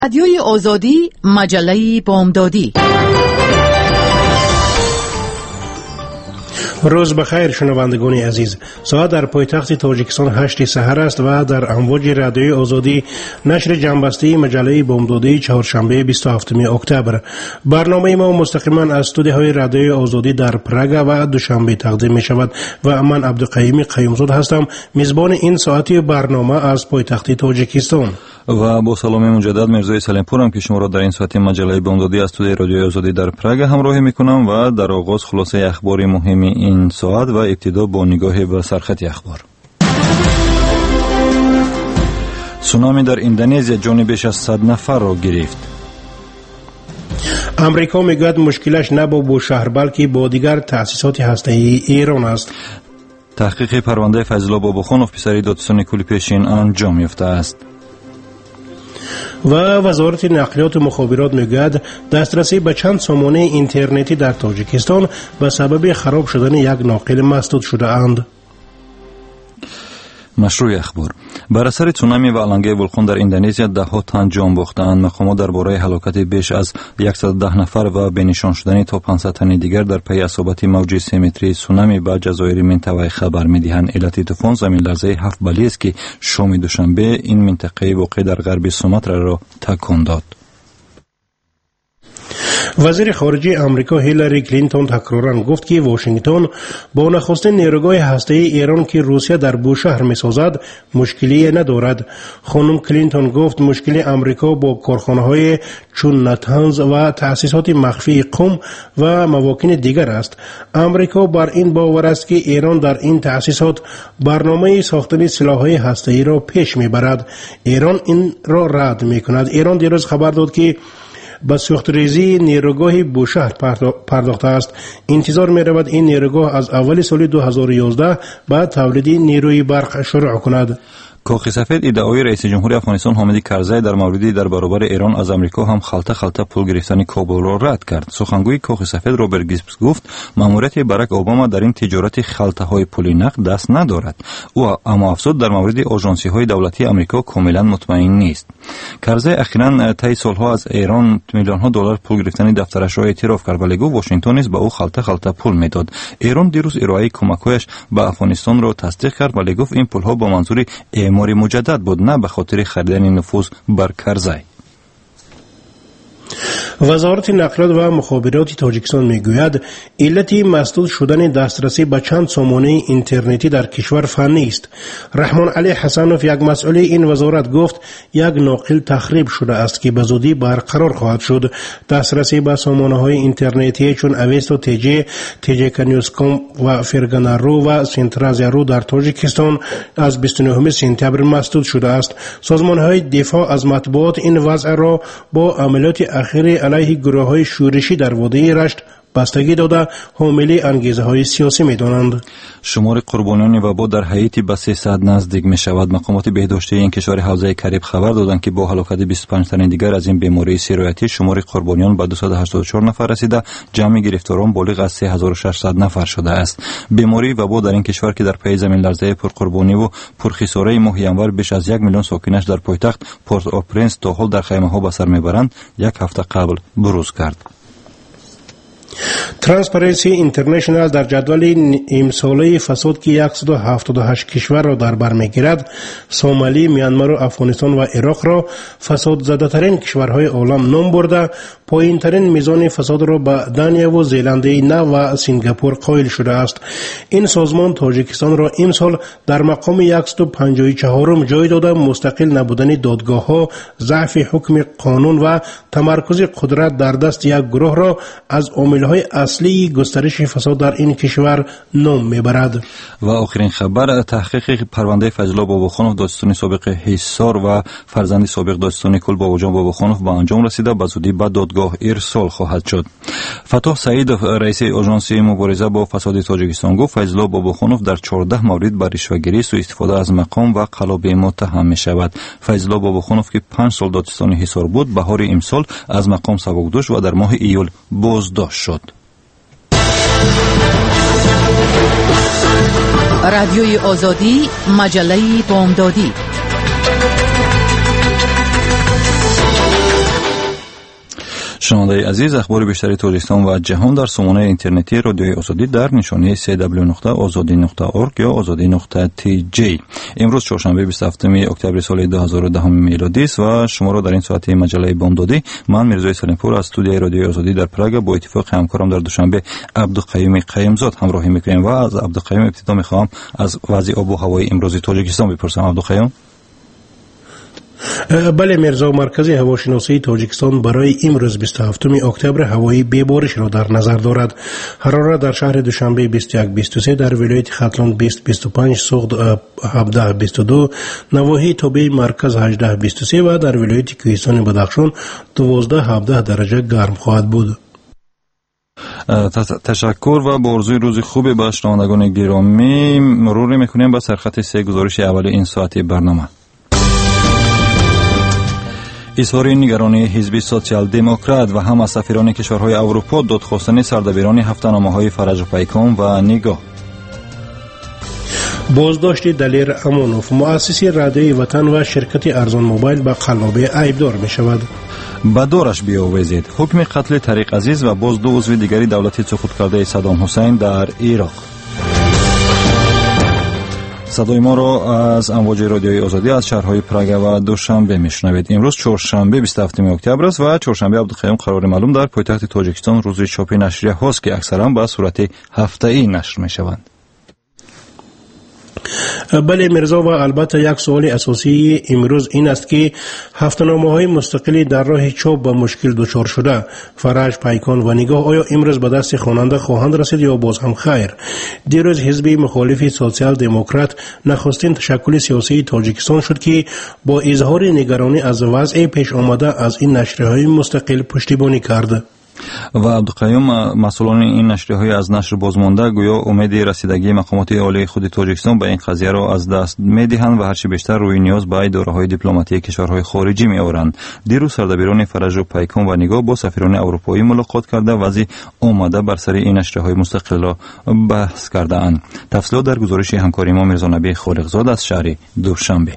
رادیوی آزادی، مجله بامدادی. روز بخیر شنوندگان عزیز. ساعت در پایتخت تاجیکستان 8 سحر است و در امواج رادیوی آزادی نشر جنبسته مجله بامدادی چهارشنبه 27 اکتبر. برنامه ما مستقیما از استودیوهای رادیوی آزادی در پراگ و دوشنبه تقدیم می شود و من عبدالقیوم قیومزاد هستم، میزبان این ساعتی برنامه از پایتخت تاجیکستان. و با سلام مجدد مرزای سلیمپورم که شما را در این ساعت مجله بامدادی از استودیوی رادیوی آزادی در پراگ همراهی میکنم و در آغاز خلاصه اخبار مهم این ساعت و ابتدا با نگاه به سرخط اخبار. سونامی در اندونزیا جان بیش از 100 نفر را گرفت. امریکا میگوید مشکلش نه با بوشهر بلکه با دیگر تأسیسات هسته‌ای ایران است. تحقیق پرونده فیض‌الله باباخانوف پسری دادستان کولی پیشین انجام یافته است. و وزارت نقلیات و مخابرات میگوید دسترسی به چند سامانه اینترنتی در تاجیکستان به سبب خراب شدن یک ناقل مسدود شده اند. مشروع اخبار. بر اثر تسونامی و علنگه ولکان در اندونزیا ده ها تن جان باختند. مقامات درباره هلاکت بیش از 110 نفر و بنشان شدن تا 500 تن دیگر در پی اصابت موج 3 متری تسونامی به جزایر منطقه خبر می‌دهند. علت طوفان زمین لرزه 7 بالی است که شام دوشنبه این منطقه واقع در غرب سوماترا را تکان داد. وزیر خارجه امریکا هیلاری کلینتون تکرارا گفت که واشنگتن با نخستین نیروگاه هسته‌ای ایران که روسیه در بوشهر می‌سازد مشکلی ندارد. خانم کلینتون گفت مشکل امریکا با کارخانه‌های چون نتنز و تأسیسات مخفی قم و مواکن دیگر است. امریکا بر این باور است که ایران در این تأسیسات برنامه ساختن سلاح‌های هسته‌ای را پیش می‌برد. ایران این را رد می‌کند. ایران دیروز خبر داد که به سوخت‌ریزی نیروگاه بوشهر پرداخته است. انتظار می رود این نیروگاه از اول سال 2011 به تولید نیروی برق شروع کند. کاخ سفید ادعای رئیس جمهور افغانستان حامد کرزی در موردی در برابر ایران از امریکا هم خلطه پول گرفتن کابل را رد کرد. سخنگوی کاخ سفید روبرت گیبز گفت ماموریت باراک اوباما در این تجارت خلطه های پولی نقد دست ندارد. او اما افزود در مورد آژانسی های دولتی امریکا کاملا مطمئن نیست. کرزی اخیراً طی سالها از ایران میلیون ها دلار پول گرفتن دفترش را اعتراف کرد ولی گفت واشنگتن نیز به او خلطه پول میداد. ایران دیروز ارائه کمک‌هایش به افغانستان را تصدیق کرد ولی گفت این پول‌ها با منظور اعمار مجدد بود نه به خاطر خریدن نفوذ بر کرزی. وزارت نقلیات و مخابرات تاجیکستان میگوید علت مسدود شدن دسترسی به چند سامانه اینترنتی در کشور فنی است. رحمان علی حسنوف یک مسئول این وزارت گفت یک ناقل تخریب شده است که به زودی برقرار خواهد شد. دسترسی به سامانه های اینترنتی چون اویستو تیجی کنیوسکوم و فرگانارو و سنترازیارو در تاجیکستان از 29 سپتامبر مسدود شده است. سازمان های دفاع از مطبوعات این وضع را با عملیات اخیر علیه گروه‌های شورشی در وادی رشت بستگی داده حامل انگیزه‌های سیاسی می‌دانند. شمار قربانیان وبا در هایتی به 300 نزدیک می‌شود. مقامات بهداشتی این کشور حوزه کریب خبر دادند که با هلاکت 25 تن دیگر از این بیماری سیرایتی شمار قربانیان به 284 نفر رسیده، جمع گرفتاران بالغ از 3600 نفر شده است. بیماری وبا در این کشور که در پی زمین لرزه پرقربانی و پرخساره ماه ینور بیش از 1 میلیون ساکنش در پایتخت پورت او پرنس تا حال در خیمه‌ها به سر میبرند، یک هفته قبل بروز کرد. ترانسپرنسی اینترنشنال در جدول امساله فساد که 178 کشور را در بر میگیرد سومالی، میانمار و افغانستان و عراق را فساد زده ترین کشورهای عالم نام برده پایین ترین میزان فساد را به دنیا و زیلنده نو و سنگاپور قائل شده است. این سازمان تاجیکستان را امسال در مقام 154 جای داده مستقل نبودن دادگاه ها، ضعف حکم قانون و تمرکز قدرت در دست یک گروه را از عامل‌های اصلی گسترش فساد در این کشور نام میبرد. و آخرین خبر، تحقیق پرونده فیض‌الله باباخانوف دادستان سابق حصار و فرزند سابق دادستان کل باباجان باباخانوف به انجام رسیده به زودی به دادگاه ارسال خواهد شد. فتح سعید رئیس آژانس مبارزه با فساد تاجیکستان گفت فیض‌الله باباخانوف در 14 مورد به رشوه‌گیری، سوء استفاده از مقام و قلابی متهم می‌شود. فیض‌الله باباخانوف که 5 سال دادستان حصار بود بهار امسال از مقام سبکدوش و در ماه ایول بازداشت شد. رادیوی آزادی، مجله بامدادی. شنونده عزیز، اخبار بیشتری تاجیکستان و جهان در سامانه اینترنتی رادیوی آزادی در نشانی www.azadi.org یا azadi.tj. امروز چهارشنبه 27 اکتبر سال 2010 میلادی است و شما را در این ساعت مجله بامدادی من میرزای سلیمپور از استودیوی رادیوی آزادی در پراگ با اتفاق همکارم در دوشنبه عبدالقیوم قیمزاد همراهی میکنیم و از عبدالقیوم ابتدا میخواهم از وضع آب و هوای امروز تاجیکستان بپرسم. عبدالقیوم. بله میرزا، مرکز هواشناسی تاجیکستان برای امروز 27 اکتبر هوایی بی‌بارش را در نظر دارد. حرارت در شهر دوشنبه 21-23، در ولایت ختلان 20-25، سوخت 17-22، نواحی توبه مرکز 18-23 و در ولایت کوهستان بدخشان 12-17 درجه گرم خواهد بود. تشکر و با آرزوی روز خوبی به شنوندگان گرامی مرور میکنیم با سرخط 3 گزارش اول این ساعت برنامه. اظهار نگرانی حزب سوسیال دموکرات و هم از سفیران کشورهای اروپا دادخواستن سردبیران هفته‌نامه‌های فرج و پیکان و نگاه. بازداشت دلیر امانوف، مؤسس رادیوی وطن و شرکت ارزان موبایل به قلابه عیبدار می شود. به دارش بیاویزید. حکم قتل طریق عزیز و باز 2 عضو دیگری دولت سقوط کرده صدام حسین در عراق. صدای ما را از امواج رادیوی آزادی از شهرهای پراگ و دوشنبه میشنوید. امروز چهارشنبه 27 اکتبر است و چهارشنبه عبدالقیوم قرار معلوم در پایتخت تاجیکستان روز چاپ نشریه هاست که اکثرا به صورت هفته‌ای نشر میشوند. بله میرزا، و البته یک سوال اساسی امروز این است که هفته‌نامه‌های مستقلی در راه چاپ به مشکل دچار شده. فرج، پیکان و نگاه آیا امروز به دست خواننده خواهند رسید یا باز هم خیر؟ دیروز حزب مخالف سوسیال دموکرات نخستین تشکل سیاسی تاجیکستان شد که با اظهار نگرانی از وضع پیش آمده از این نشریه‌های مستقل پشتیبانی کرد. و عبدالقیوم، مسئولان این نشریه‌های از نشر بازمانده گویا امید رسیدگی مقامات عالی خود تاجیکستان به این قضیه را از دست می‌دهند و هرچی بیشتر روی نیاز به اداره‌های دیپلماتیک کشورهای خارجی می‌آورند. دیروز سردبیران فرج و پیکان و نگاه با سفیران اروپایی ملاقات کرده وضع آمده بر سر این نشریه‌های مستقل را بحث کرده‌اند. تفصیلات در گزارش همکاری ما میرزا نبی خالقزاد از شهر دوشنبه.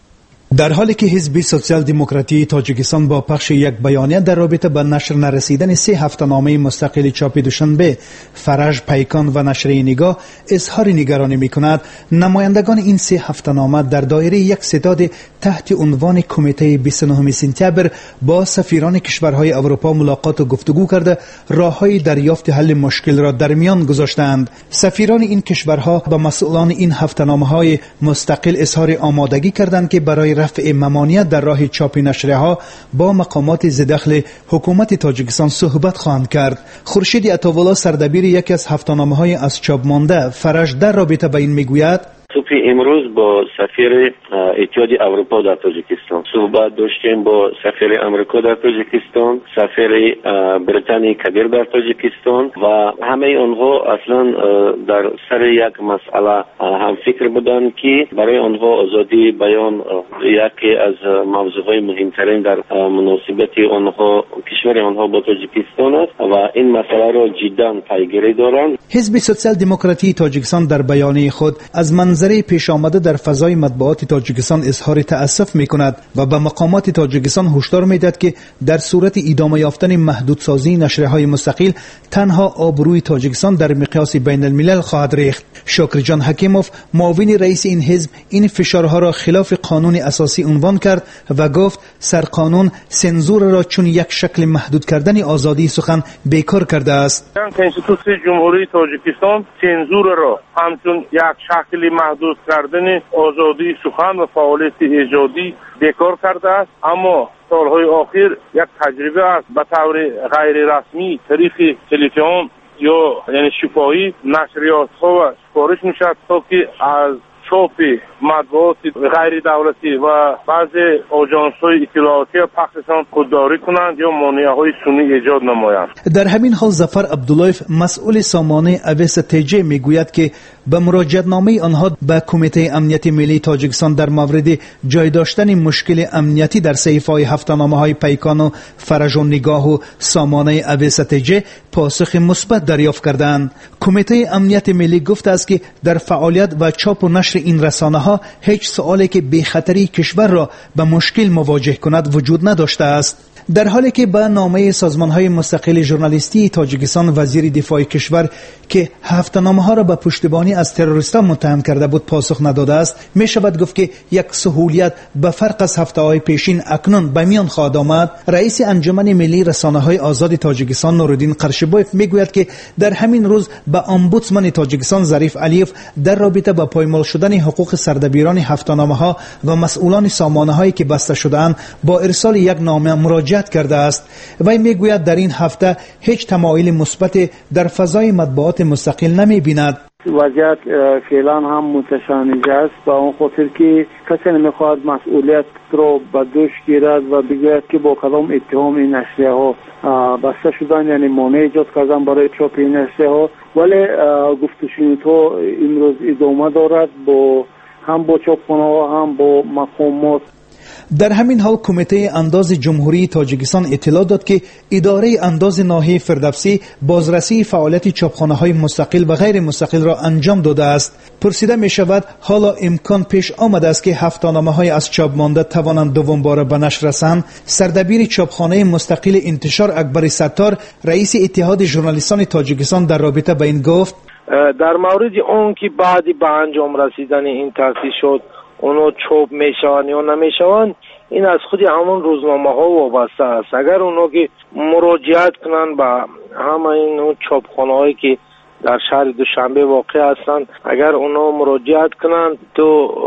در حالی که حزب سوسیال دموکراتی تاجیکستان با پخش یک بیانیه در رابطه با نشر نرسیدن 3 هفته‌نامه مستقل چاپ دوشنبه فرج، پیکان و نشریه نگاه اظهار نگرانی می‌کند، نمایندگان این 3 هفته‌نامه در دایره یک ستاد تحت عنوان کمیته 29 سپتامبر با سفیران کشورهای اروپا ملاقات و گفتگو کرده راه‌های دریافت حل مشکل را در میان گذاشتند. سفیران این کشورها با مسئولان این هفته‌نامه‌های مستقل اظهار آمادگی کردند که برای رفع ممانعت در راه چاپ نشریه ها با مقامات ذی‌دخل حکومت تاجیکستان صحبت خواهند کرد. خورشید عطاوالله، سردبیر یکی از هفته‌نامه‌های از چاپ مانده فرج، در رابطه با این میگوید: صبح امروز با سفیر اتحاد اروپا در تاجیکستان صحبت داشتیم، با سفیر امریکا در تاجیکستان، سفیر بریتانیای کبیر در تاجیکستان و همه آنها اصلا در سر یک مسئله هم فکر بودند که برای آنها آزادی بیان یکی از موضوعات مهمترین در مناسبت آنها کشور آنها با تاجیکستان است و این مسئله را جدا پیگیری دارند. حزب سوسیال دموکراتی تاجیکستان در بیانیه خود از منظره پیش آمده در فضای مطبوعات تاجیکستان اظهار تأسف می‌کند و به مقامات تاجیکستان هشدار می‌دهد که در صورت ادامه یافتن محدودسازی نشریه‌های مستقل تنها آبروی تاجیکستان در مقیاس بین الملل خواهد ریخت. شکرجان حکیموف، معاون رئیس این حزب، این فشارها را خلاف قانون اساسی عنوان کرد و گفت سرقانون سنزور را چون یک شکل محدود کردن آزادی سخن بیکار کرده است. کنستیتوسی جمهوری تاجیکستان سنزور را همچون یک شکل محدود کردن آزادی سخن و فعالیت ایجادی بیکار کرده است، اما سالهای اخیر یک تجربه است به طور غیر رسمی طریق تلفن یا یعنی شفاهی نشریات ها سفارش میشد تا که از چاپ مطبوعات غیر دولتی و بعض آژانس‌های اطلاعاتی پخششان خودداری کنند یا مانع‌های سنی ایجاد نمایند. در همین حال ظفر عبداللهیف، مسئول سامانه اویس تیجه، میگوید که به مراجعتنامه آنها به کمیته امنیت ملی تاجیکستان در مورد جای داشتن مشکل امنیتی در صحیفه‌های هفته‌نامه‌های پیکان و فرج و نگاه و سامانه اویس تیجه پاسخ مثبت دریافت کردند. کمیته امنیت ملی گفته است که در فعالیت و چاپ و نشر این رسانه‌ها هیچ سؤالی که به خطری کشور را به مشکل مواجه کند وجود نداشته است. در حالی که به نامه سازمان‌های مستقل ژورنالیستی تاجیکستان وزیر دفاع کشور که هفته‌نامه‌ها را به پشتیبانی از تروریستان متهم کرده بود پاسخ نداده است، می شود گفت که یک سهولیت به فرق از هفته‌های پیشین اکنون به میان خواهد آمد. رئیس انجمن ملی رسانه‌های آزاد تاجیکستان نورالدین قرشبایف میگوید که در همین روز به امبودسمن تاجیکستان ظریف علیف در رابطه با پایمال شدن حقوق سردبیران هفته‌نامه‌ها و مسئولان سامانه‌هایی که بسته شده‌اند با ارسال یک نامه مراجعت کرده است. وی میگوید در این هفته هیچ تمایل مثبت در فضای مطبوعات مستقل نمی‌بیند. وضعیت فعلا هم متشنج است، با اون خاطر که کسی نمیخواد مسئولیت رو به دوش گیرد و بگوید که با کدام اتهام این نشریه ها بسته شدن، یعنی مانع ایجاد کردن برای چاپ این نشریه ها. ولی گفت و شنودها امروز ادامه دارد، هم با چاپخانه ها هم با مقامات. در همین حال کمیته انداز جمهوری تاجیکستان اطلاع داد که اداره انداز ناحیه فردوسی بازرسی فعالیت چاپخانه‌های مستقل و غیر مستقل را انجام داده است. پرسیده می شود حالا امکان پیش آمده است که هفته‌نامه‌های از چاپ مانده توانند دوم باره به نشر رسند. سردبیر چاپخانه مستقل انتشار اکبر ستار رئیس اتحاد ژورنالیستان تاجیکستان در رابطه با این گفت: در مورد اون که بعدی به انجام رسیدن این تأسیس شد اونو چوب میشوند یا نمیشوند، این از خود همون روزنامه ها وابسته است. اگر اونو که مراجعت کنن به همه این چاپخانه هایی که در شهر دوشنبه واقع هستند، اگر اونو مراجعت کنن تو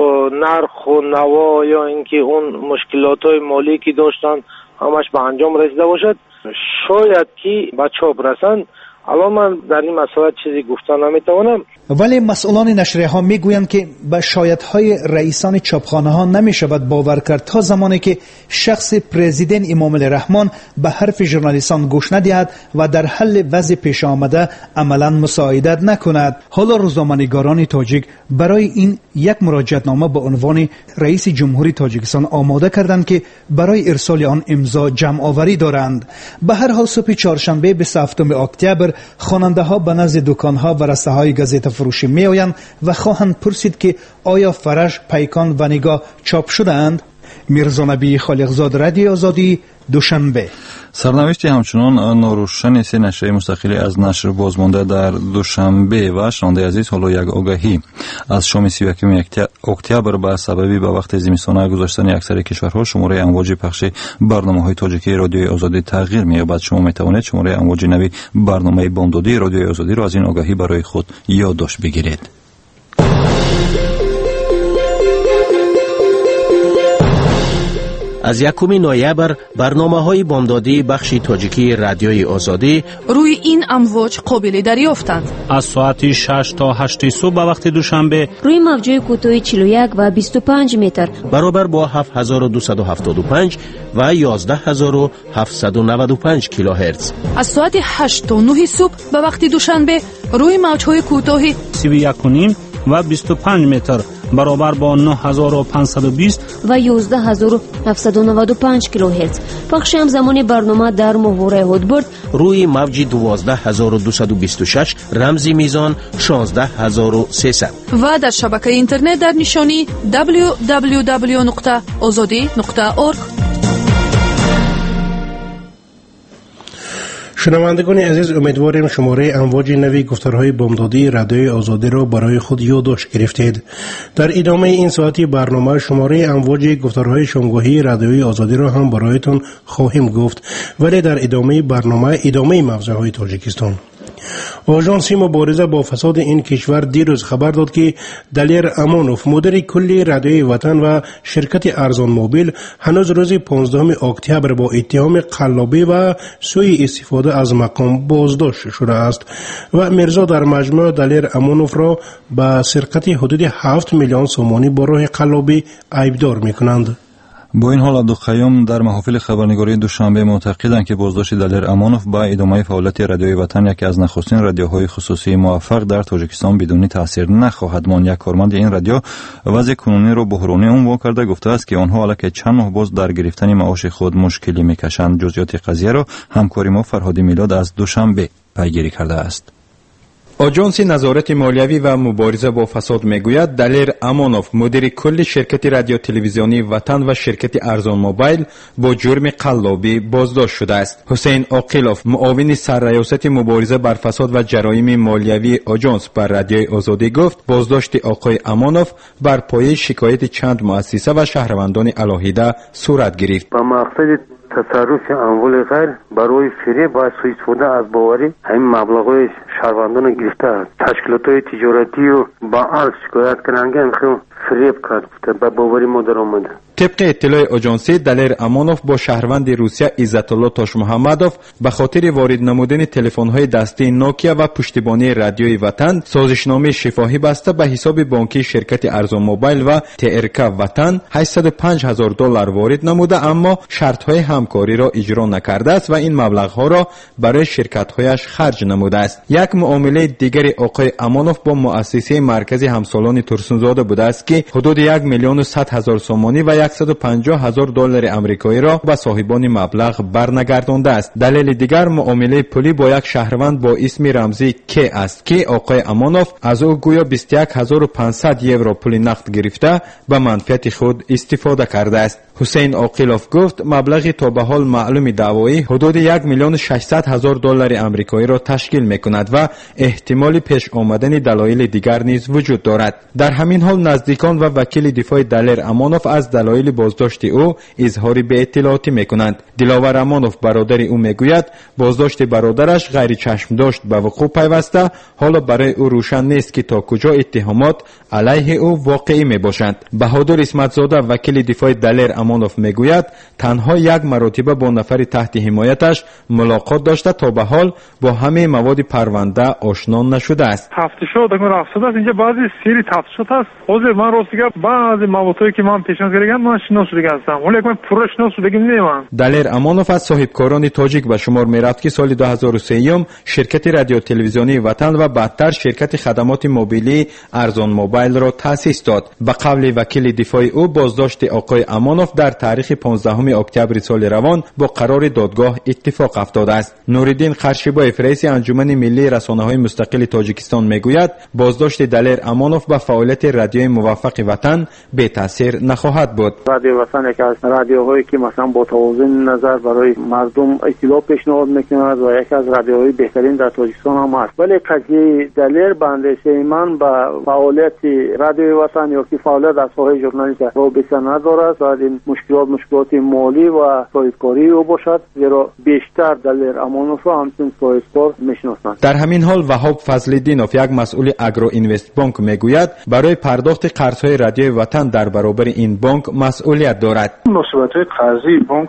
نرخ و نوا یا اینکه اون مشکلات های مالی که داشتن همش به انجام رسیده باشد، شاید که به چاپ رسند. الان من در این مسئله چیزی گفتن نمیتوانم. ولی مسئولان نشریه ها میگویند که به شایدهای رئیسان چاپخانه ها نمی شود باور کرد تا زمانی که شخص پرزیدنت امام الرحمن به حرف ژورنالیستان گوش ندهد و در حل وضع پیش آمده عملا مساعدت نکند. حالا روزنامه‌نگاران تاجیک برای این یک مراجعتنامه به عنوان رئیس جمهوری تاجیکستان آماده کردند که برای ارسال آن امضا جمع آوری دارند. به هر حال صبح چهارشنبه 27 اکتبر خواننده ها به نزد دکان ها و رسته های گازیته فروشی می آیند و خواهند پرسید که آیا فرج، پیکان و نگاه چاپ شده اند. میرزا نبی خالقزاد، رادیو آزادی، دوشنبه. سرنوشتی همچنان ناروشن سه نشریه مستقلی از نشر بازمانده در دوشنبه و شنونده عزیز، حالا یک آگاهی از شام 31 اکتبر به سبب به وقت زمستانه گذاشتن اکثر کشورها شماره امواج پخش برنامه‌های تاجیکی رادیوی آزادی تغییر می‌یابد. شما می‌توانید شماره امواج نوی برنامه بامدادی رادیوی آزادی را از این آگاهی برای خود یادداشت بگیرید. از 1 نوامبر برنامه‌های بامدادی بخش تاجیکی رادیوی آزادی روی این امواج قابل دریافتند. از ساعت 6 تا 8 صبح به وقت دوشنبه روی موج‌های کوتاه 41 و 25 متر برابر با 7275 و 11795 کیلوهرتز. از ساعت 8 تا 9 صبح به وقت دوشنبه روی موج‌های کوتاه 31.5 و 25 متر برابر با 9520 و 11795 کیلوهرتز. پخش همزمان برنامه در محور هودبرد روی موج 12226 رمزی میزان 16300 و در شبکه اینترنت در نشانی www.azadi.org. شنوندگان عزیز، امیدواریم شماره امواج نوی گفتارهای بامدادی رادیوی آزادی را برای خود یادداشت گرفتید. در ادامه این ساعتی برنامه شماره امواج گفتارهای شامگاهی رادیوی آزادی را هم برایتان خواهیم گفت، ولی در ادامه برنامه ادامه موضوعهای تاجیکستان. آژانس مبارزه با فساد این کشور دیروز خبر داد که دلیر امانوف، مدیر کلی رادیوی وطن و شرکت ارزان موبیل، هنوز روز 15 اکتبر با اتهام قلابی و سوء استفاده از مقام بازداشت شده است و مرزا در مجموع دلیر امانوف را به سرقت حدود 7 میلیون سومانی با راه قلابی عیبدار می‌کنند. با این حال عبدالقیوم در محافل خبرنگاری دوشنبه معتقدند که بازداشت دلیر امانوف با ادامه فعالیت رادیوی وطن یکی از نخستین رادیوهای خصوصی موفق در تاجیکستان بدون تاثیر نخواهد ماند. یک کارمند این رادیو وضع کنونی را بحرانی عنوان کرده گفته است که آنها علاوه چند ماه باز در گرفتن معاش خود مشکلی میکشند. جزئیات قضیه را همکار ما فرهادی میلاد از دوشنبه پیگیری کرده است. آژانس نظارت مالیوی و مبارزه با فساد میگوید دلیر امانوف مدیر کل شرکت رادیو تلویزیونی وطن و شرکت ارزان موبایل با جرم قلابی بازداشت شده است. حسین عاقلوف معاون سرریاست مبارزه بر فساد و جرایم مالیوی آژانس بر رادیوی آزادی گفت بازداشت آقای امانوف بر پایه شکایت چند مؤسسه و شهروندان علاهیده صورت گرفت. با مقصد تصرف اموال غیر برای فریب و سوء استفاده از باوری همین مبلغ‌های شهروندان گرفته تشکیلات‌های تجارتی و با عرض شکایت کننده میخوام فریب کرد به باوری ما در آمده. طبق اطلاع آژانسی دلیر امانوف با شهروند روسیه عزت الله تاش محمدوف به خاطر وارد نمودن تلفن‌های دستی نوکیا و پشتیبانی رادیوی وطن سازشنامه شفاهی بسته به حساب بانکی شرکت ارزان موبایل و ترک وطن $805,000 وارد نموده اما شرط‌های همکاری را اجرا نکرده است و این مبلغ‌ها را برای شرکت‌هایش خرج نموده است. یک معامله دیگر آقای امانوف با مؤسسه مرکزی همسالان ترسونزاده بوده است که حدود 1,100,000 سومانی و $150,000 آمریکایی را به صاحبان مبلغ برنگردانده است. دلیل دیگر معامله پولی با یک شهروند با اسم رمزی کی است که آقای امانوف از او گویا 21,500 یورو پول نقد گرفته به منفعت خود استفاده کرده است. حسین عاقلوف گفت مبلغ تا به حال معلوم دعوایی حدود 1,600,000 آمریکایی را تشکیل می‌کند و احتمال پیش آمدن دلایل دیگر نیز وجود دارد. در همین حال نزدیکان و وکیل دفاع دلیر امانوف از دلایل بازداشت او اظهار به اطلاعاتی می‌کنند. دلاور امانوف برادر او میگوید بازداشت برادرش غیر چشم داشت به وقوع پیوسته، حالا برای او روشن نیست که تا کجا اتهامات علیه او واقعی میباشند. بهادر اسمت زاده وکیل دفاع دلیر امانوف میگوید تنها یک مرتبه با نفر تحت حمایتش ملاقات داشته تا به حال با همه مواد پرونده آشنا نشده است. تفتیشات رفته است اینجا بعضی سری تفتیشات است. حاضر من راستیگه بعضی موادی که من پیشنهاد کردم من شناسیده هستم ولی من پورا شناسیده نمی‌ام. دلیر امانوف از صاحبکاران تاجیک به شمار میرفت که سال 2003 شرکت رادیو تلویزیونی وطن و بعدتر شرکت خدمات موبیلی ارزان موبایل را تأسیس داد. به قول وکیل دفاع او بازداشت آقای امانوف در تاریخ 15 اکتبر سال روان با قرار دادگاه اتفاق افتاده است. نوریدین قرشیبایف رئیس انجمن ملی رسانه‌های مستقل تاجیکستان میگوید بازداشت دلیر امانوف به فعالیت رادیوی موفق وطن بی تاثیر نخواهد بود. رادیو وطن یکی از رادیوهایی که مثلا با توازن نظر برای مردم اطلاع پیشنهاد میکند و یکی از رادیوهای بهترین در تاجیکستان هم است. ولی قضیه دلیر به اندازه من با فعالیت رادیو وطن یا که فعالیت در ساحه ژورنالیسم رابطه ندارد و این مشکلات مالی و صاحبکاری او باشد، زیرا بیشتر دلیر امانوف همچون صاحبکار میشناسند. در همین حال وهاب فضل‌الدینوف یک مسئول اگرو اینوست بانک میگوید برای پرداخت قرض‌های رادیو وطن در برابر این بانک مسئولیت دارد. مناسبت‌های قرضی بانک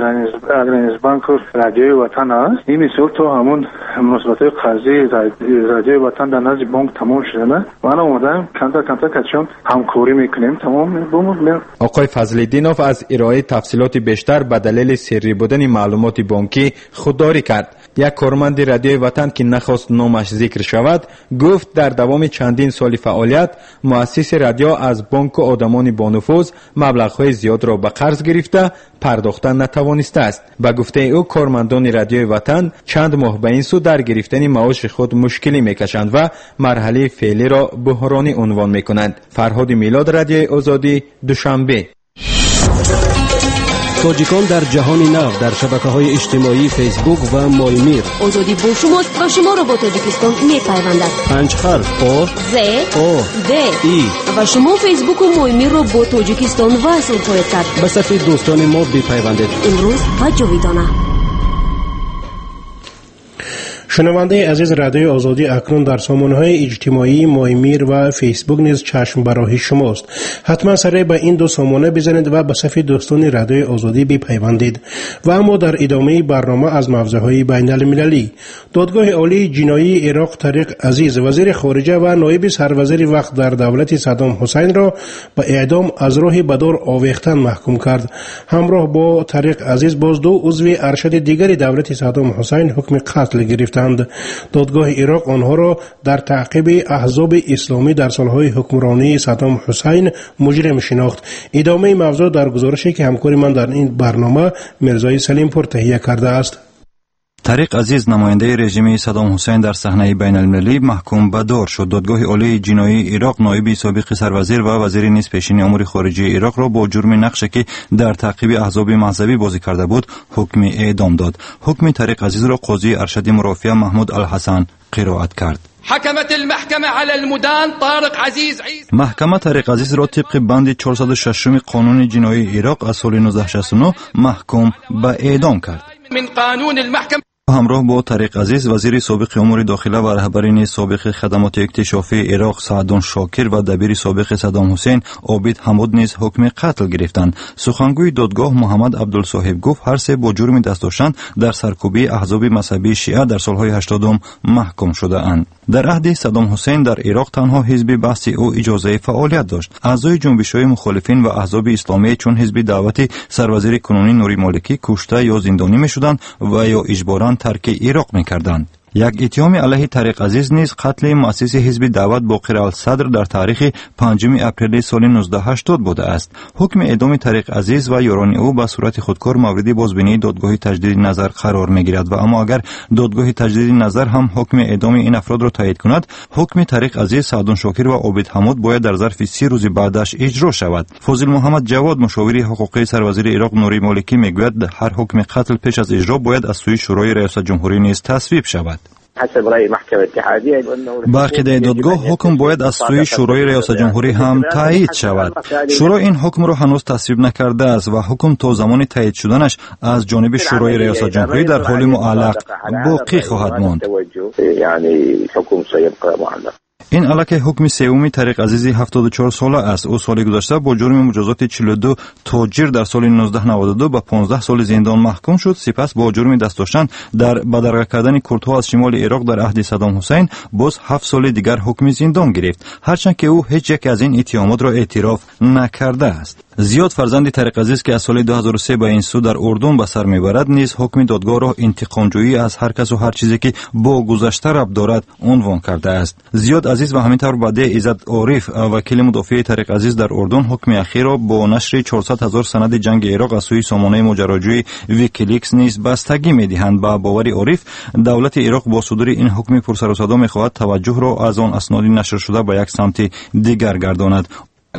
اگرانیز بانک رادیو وطن است. این مثال تو همون مناسبت‌های قرضی رادیو وطن در نزد بانک تمام شده نه. من اومدم کمتر کچون همکاری میکنیم تمام بوم. آقای فضل‌الدینوف از ارائه تفصیلات بیشتر به دلیل سری بودن معلومات بانکی خودداری کرد. یک کارمند رادیو وطن که نخواست نامش ذکر شود گفت در دوام چندین سال فعالیت مؤسس رادیو از بانک و آدمان با نفوذ مبلغ‌های زیاد را به قرض گرفته پرداختن نتوانسته است. به گفته او کارمندان رادیو وطن چند ماه به این سو در گرفتن معاش خود مشکلی میکشند و مرحله فعلی را بحرانی عنوان میکنند. فرهاد میلاد، رادیو آزادی، دوشنبه. تاجیکان در جهان نو در شبکه‌های اجتماعی فیسبوک و مایمیر. آزادی با شماست و شما را با تاجیکستان می‌پیوندد. 5 حرف آ ز او د ای و شما فیسبوک و مایمیر را با تاجیکستان وصل خواهید کرد. به صفحه دوستان ما بپیوندید. امروز و جاویدانه. شنونده عزیز رادیو آزادی اکنون در سامانه‌های اجتماعی مایمیر و فیسبوک نیز چشم برای شماست. حتما سر به این دو سامانه بزنید و به صفحه دوستان رادیو آزادی بپیوندید. و اما در ادامه برنامه از موضوعهای بین المللی، دادگاه عالی جنایی عراق طارق عزیز وزیر خارجه و نایب سروزیر وقت در دولت صدام حسین را به اعدام از راه بدار آویختن محکوم کرد. همراه با طارق عزیز باز دو عضو ارشد دیگر دولت صدام حسین حکم قتل گرفتند. دادگاه عراق آنها را در تعقیب احزاب اسلامی در سالهای حکمرانی صدام حسین مجرم شناخت. ادامه موضوع در گزارشی که همکار من در این برنامه مرزای سلیم پور تهیه کرده است. طریق عزیز نماینده رژیم صدام حسین در صحنه بین المللی محکوم به دار شد. دادگاه عالی جنایی عراق نایب سابق سروزیر و وزیر نیز پیشین امور خارجه عراق را با جرم نقشی که در تعقیب احزاب مذهبی بازی کرده بود حکم اعدام داد. حکم طریق عزیز را قاضی ارشد مرافعه محمود الحسن قرائت کرد. حکمت المحکمه علی المدان طارق عزیز محکمه طریق عزیز را طبق بند 406 قانون جنایی عراق از سال 1969 محکوم به اعدام کرد. من قانون المحکمه همراه با طریق عزیز وزیر سابق امور داخله و رهبرین سابق خدمات اکتشافی عراق سعدون شاکر و دبیر سابق صدام حسین عابد حمود نیز حکم قتل گرفتند. سخنگوی دادگاه محمد عبدالصاحب گفت هر سه با جرم دست داشتن در سرکوبی احزاب مذهبی شیعه در سالهای 80 محکوم شده اند. در عهد صدام حسین در عراق تنها حزب بحثی او اجازه فعالیت داشت. اعضای جنبش‌های مخالفین و احزاب اسلامی چون حزب دعوت سروزیر کنونی نوری مالکی کشته یا زندانی می‌شدند و یا اجباراً ترک عراق می‌کردند. یک اتهام علیه طریق عزیز نیز قتل مؤسس حزب دعوت باقر الصدر در تاریخ 5 اپریل سال 1980 بوده است. حکم اعدام طریق عزیز و یاران او به صورت خودکار مورد بازبینی دادگاه تجدید نظر قرار می‌گیرد و اما اگر دادگاه تجدید نظر هم حکم اعدام این افراد را تایید کند، حکم طریق عزیز، سعدون شاکر و عابد حمود باید در ظرف 30 روز بعدش اجرا شود. فاضل محمد جواد مشاور حقوقی سروزیر عراق نوری مالکی میگوید هر حکم قتل پیش از اجرا باید از سوی شورای ریاست جمهوری نیز تصویب شود. حسب رأي محكمة اتحادية با عقیده دادگاه حکم باید از سوی شورای ریاست جمهوری هم تایید شود. شورای این حکم را هنوز تصویب نکرده است و حکم تا زمان تایید شدنش از جانب شورای ریاست جمهوری در حال معلق باقی خواهد ماند. یعنی حکم سيبقى معلق. این الک حکم سوم طریق عزیز 74 ساله است. او سال گذشته با جرم مجازات 42 تاجر در سال 1992 به 15 سال زندان محکوم شد. سپس با جرم دست داشتن در بدرقه کردن کردها از شمال عراق در عهد صدام حسین باز 7 سال دیگر حکم زندان گرفت، هرچند که او هیچ یک از این اتهامات را اعتراف نکرده است. زیاد فرزند طریق عزیز که از سال 2003 به این سو در اردن به سر میبرد نیز حکم دادگاه را انتقامجویی از هر کس و هر چیزی که با گذشته ربط دارد عنوان کرده است. زیاد عزیز و همینطور بده عزت عارف وکیل مدافع طریق عزیز در اردن حکم اخیر را با نشر 400,000 سند جنگ عراق از سوی سامانه ماجراجوی ویکیلیکس نیز بستگی میدهند. با باور عارف دولت عراق با صدور این حکم پرسر و صدا میخواهد توجه را از آن اسناد نشر شده به یک سمت دیگر گرداند.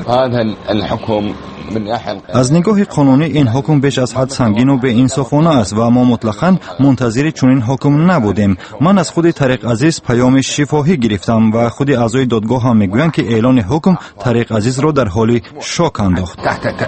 از نگاه قانونی این حکم بیش از حد سنگین و به انصافانه است و ما مطلقاً منتظر چنین حکم نبودیم. من از خود طریق عزیز پیام شفاهی گرفتم و خود اعضای دادگاه هم میگویند که اعلان حکم طریق عزیز را در حال شوک انداخت.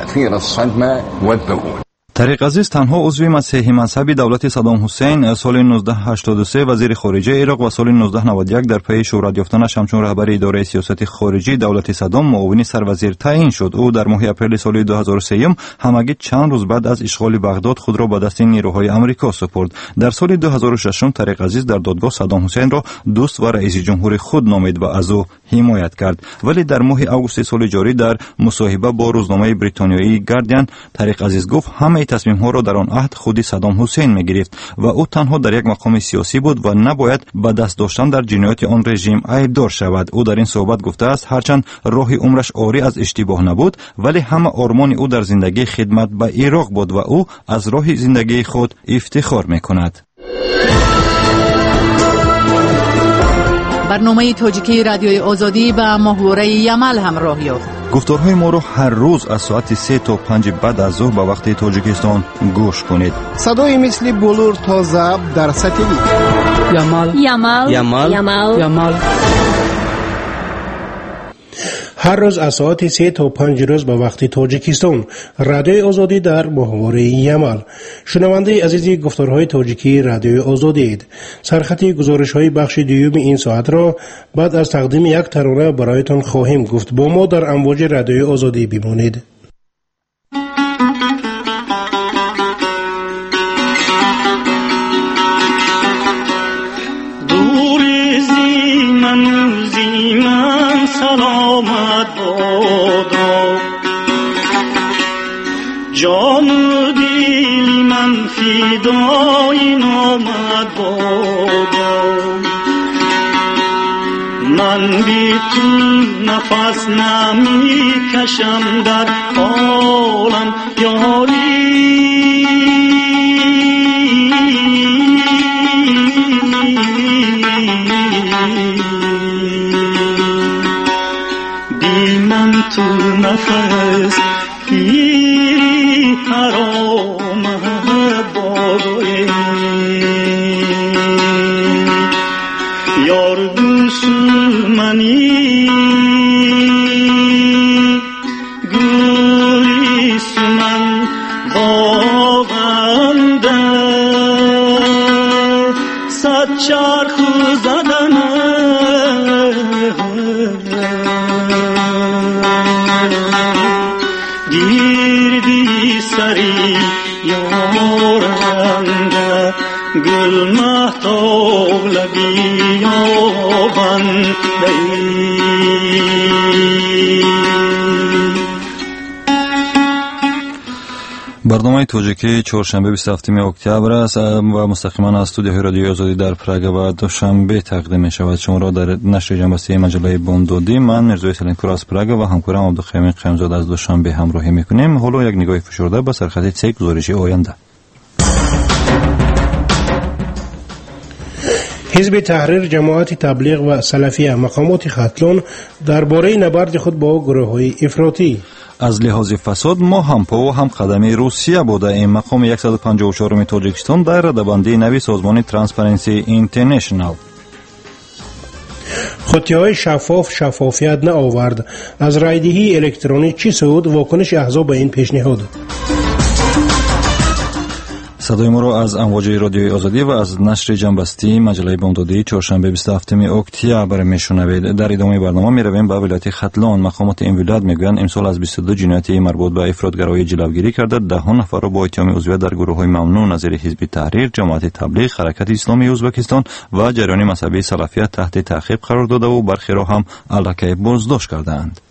طریق عزیز تنها عضو مسیحی مذهبی دولت صدام حسین سال 1983 وزیر خارجه عراق و سال 1991 در پی شهرت یافتنش همچون رهبر اداره سیاست خارجی دولت صدام معاون سروزیر تعیین شد. او در ماه اپریل سال 2003 همگی چند روز بعد از اشغال بغداد خود را به دست نیروهای آمریکا سپرد. در سال 2006 طریق عزیز در دادگاه صدام حسین را دوست و رئیس جمهور خود نامید و از او حمایت کرد، ولی در ماه آگوست سال جاری در مصاحبه با روزنامه بریتانیایی گاردین طریق عزیز گفت همه تصمیم ها را در آن عهد خود صدام حسین می گرفت و او تنها در یک مقام سیاسی بود و نباید به دست داشتن در جنایات آن رژیم عیبدار شود. او در این صحبت گفته است هرچند راه عمرش عاری از اشتباه نبود، ولی همه آرمان او در زندگی خدمت به عراق بود و او از راه زندگی خود افتخار می کند. برنامه تاجیکی رادیوی آزادی با محور یمل همراه یافت. گفتارهای ما را هر روز از ساعت 3 تا 5 بعد از ظهر به وقت تاجیکستان گوش کنید. صدای مثل بلور تا ضبط در ساتلیت. یمل. هر روز از ساعت 3 تا 5 روز به وقت تاجیکستان رادیوی آزادی در محور یمل. شنونده عزیزی گفتارهای تاجیکی رادیوی آزادی اید. سرخط گزارش‌های بخش دوم این ساعت را بعد از تقدیم یک ترانه برایتان خواهیم گفت. با ما در امواج رادیوی آزادی بمانید. جان و دل من فدای نامت بادا، من بی تو نفس نمی کشم در عالم یاری. یار دوسمنی گلی سمن باغنده صد چرخ زدنه گیردی سری یارنده گل مهتاب لبی یابنده برنامه توجیکی چهارشنبه 27 اکتبر است و مستقیما از استودیوی رادیوی آزادی در پراگ و دوشنبه تقدیم می شود. شما را در نشر جنبسته مجله بامدادی من مرزوی سلینپور از پراگ و همکارم عبدالخیمی قیمزاد از دوشنبه همراهی میکنیم. حالا یک نگاه فشرده به سرخط سه گزارش آینده. حزب تحریر، جماعت تبلیغ و سلفیه مقامات ختلون درباره نبرد خود با گروه‌های افراطی از لحاظ فساد ما هم پا و هم قدمی روسیه بوده این مقام 154 تاجیکستان در ردبندی نوی سازمان ترانسپرنسی اینترنشنال. خطی‌های شفافیت نه آورد. از رایدهی الکترونیک چی سود؟ واکنش احزاب به این پیشنهاد. صدای ما را از امواج رادیوی آزادی و از نشر جنبستی مجله بامدادی چهارشنبه 27 اکتبر میشنوید. در ادامه برنامه میرویم به ولایت ختلان. مقامات این ولایت میگویند امسال از 22 جنایتی مربوط به افراطگرایی جلوگیری کرده. 10 نفر را با اتهام عضویت در گروه‌های ممنوع نظیر حزب تحریر، جماعت تبلیغ، حرکت اسلامی ازبکستان و جریان مذهبی سلفیه تحت تعقیب قرار داده و برخی را هم الکی بازداشت کردند.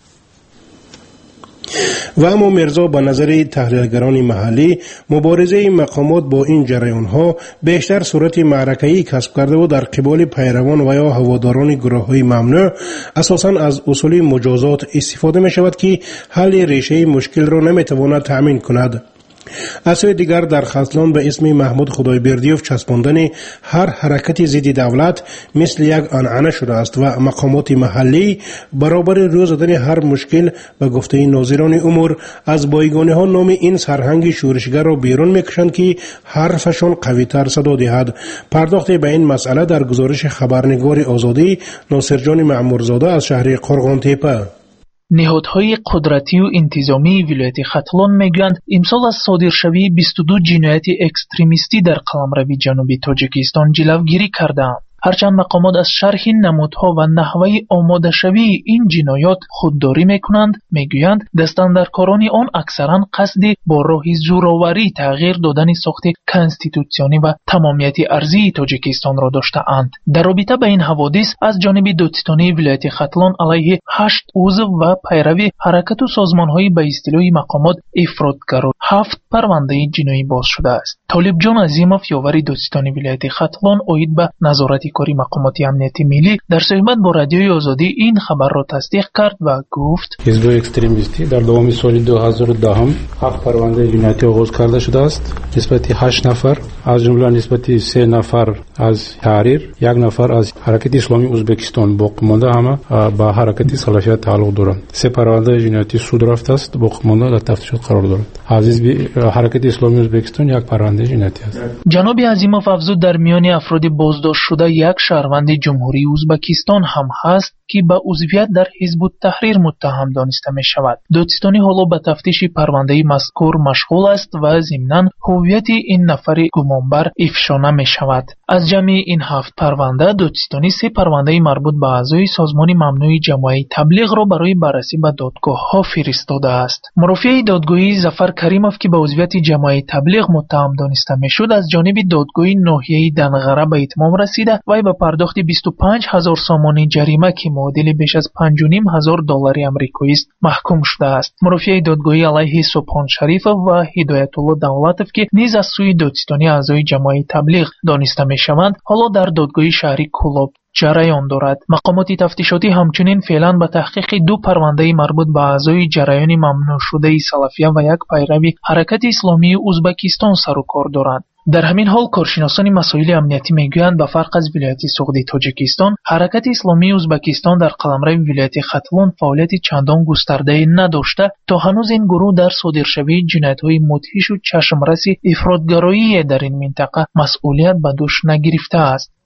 و اما مرزا به نظر تحلیلگران محلی مبارزه مقامات با این جریان ها بیشتر صورت معرکه‌ای کسب کرده و در قبال پیروان و یا هواداران گروه های ممنوع اساساً از اصول مجازات استفاده می شود که حل ریشه مشکل را نمی تواند تأمین کند. از سوی دیگر در ختلان به اسم محمود خدایبردیوف چسباندن هر حرکت ضد دولت مثل یک عنعنه شده است و مقامات محلی برابر روی زدن هر مشکل به گفته ناظران امور از بایگانه ها نام این سرهنگ شورشگر را بیرون میکشند که حرفشان قوی تر صدا دهد. پرداخت به این مسئله در گزارش خبرنگار آزادی ناصر جان معمورزاده از شهر قرغان تپه. نهادهای قدرتی و انتظامی ولایت ختلان میگویند امسال از صادرشوی 22 جنایت اکستریمیستی در قلمرو جنوبی تاجیکستان جلوگیری کردند. هرچند مقامات از شرح نمودها و نحوه آماده شوی این جنایات خودداری میکنند، میگویند دستاندرکاران آن اکثرا قصد با راه زورآوری تغییر دادن ساخت کنستیتوسیونی و تمامیت ارضی تاجیکستان را داشته‌اند. در رابطه با این حوادث از جانب دادستانی ولایت ختلان علیه 8 عضو و پیروی حرکت و سازمان‌های به اصطلاح مقامات افراطگرا 7 پرونده جنایی باز شده است. طالب جان عظیموف یاور دادستانی ولایت ختلان اید به نظارت کاری مقامات امنیتی ملی در صحبت با رادیوی آزادی این خبر را تصدیق کرد و گفت حزب اکستریمیستی در دوام سال 2010 7 پرونده جنایتی آغاز کرده شده است نسبت 8 نفر، از جمله نسبت 3 نفر از تحریر، 1 نفر از حرکت اسلامی ازبکستان، باقی مانده همه با حرکت سلفیه تعلق دارند. 3 پرونده جنایتی سود رفته است، باقی مانده در تفتیش قرار دارند. از حرکت اسلامی ازبکستان 1 پرونده جنایتی است. جناب عظیموف افزود در میان افراد بازداشت شده یک شهروند جمهوری ازبکستان هم هست که به عضویت در حزب التحریر متهم دانسته می شود. دادستانی حالا به تفتیش پرونده مذکور مشغول است و ضمناً هویت این نفر گمانبر افشا نمی شود. از جمع این 7 پرونده دادستانی 3 پرونده مربوط به اعضای سازمان ممنوع جماعت تبلیغ را برای بررسی به دادگاه ها فرستاده است. مرافع دادگاهی ظفر کریموف که به عضویت جماعت تبلیغ متهم دانسته می شد از جانب دادگاه ناحیه دنغره به اتمام رسیده و به پرداخت 25,000 سامانی جریمه که معادل بیش از 5,500 دلار آمریکایی است محکوم شده است. مرافع دادگاهی علیه سبحان شریفov و هدایت الله دولتov که نیز از سوی دادستانی اعضای جماعت تبلیغ دانسته میشوند حالا در دادگاه شهری کولاب جریان دارد. مقامات تفتیشاتی همچنین فعلا به تحقیق 2 پرونده مربوط به اعضای جریان ممنوع شده سلفیه و 1 پیروی حرکت اسلامی ازبکستان سر و کار دارند. در همین حال کارشناسان مسائل امنیتی میگویند به فرق از ولایت سعودی تاجیکستان، حرکت اسلامی ازبکستان در قلمرو ولایت ختلان فعالیت چندان گسترده نداشته تا هنوز این گروه در صادرشوی جنایت‌های مدهش و چشمرس افراطگرایی در این منطقه مسئولیت به دوش نگرفته است.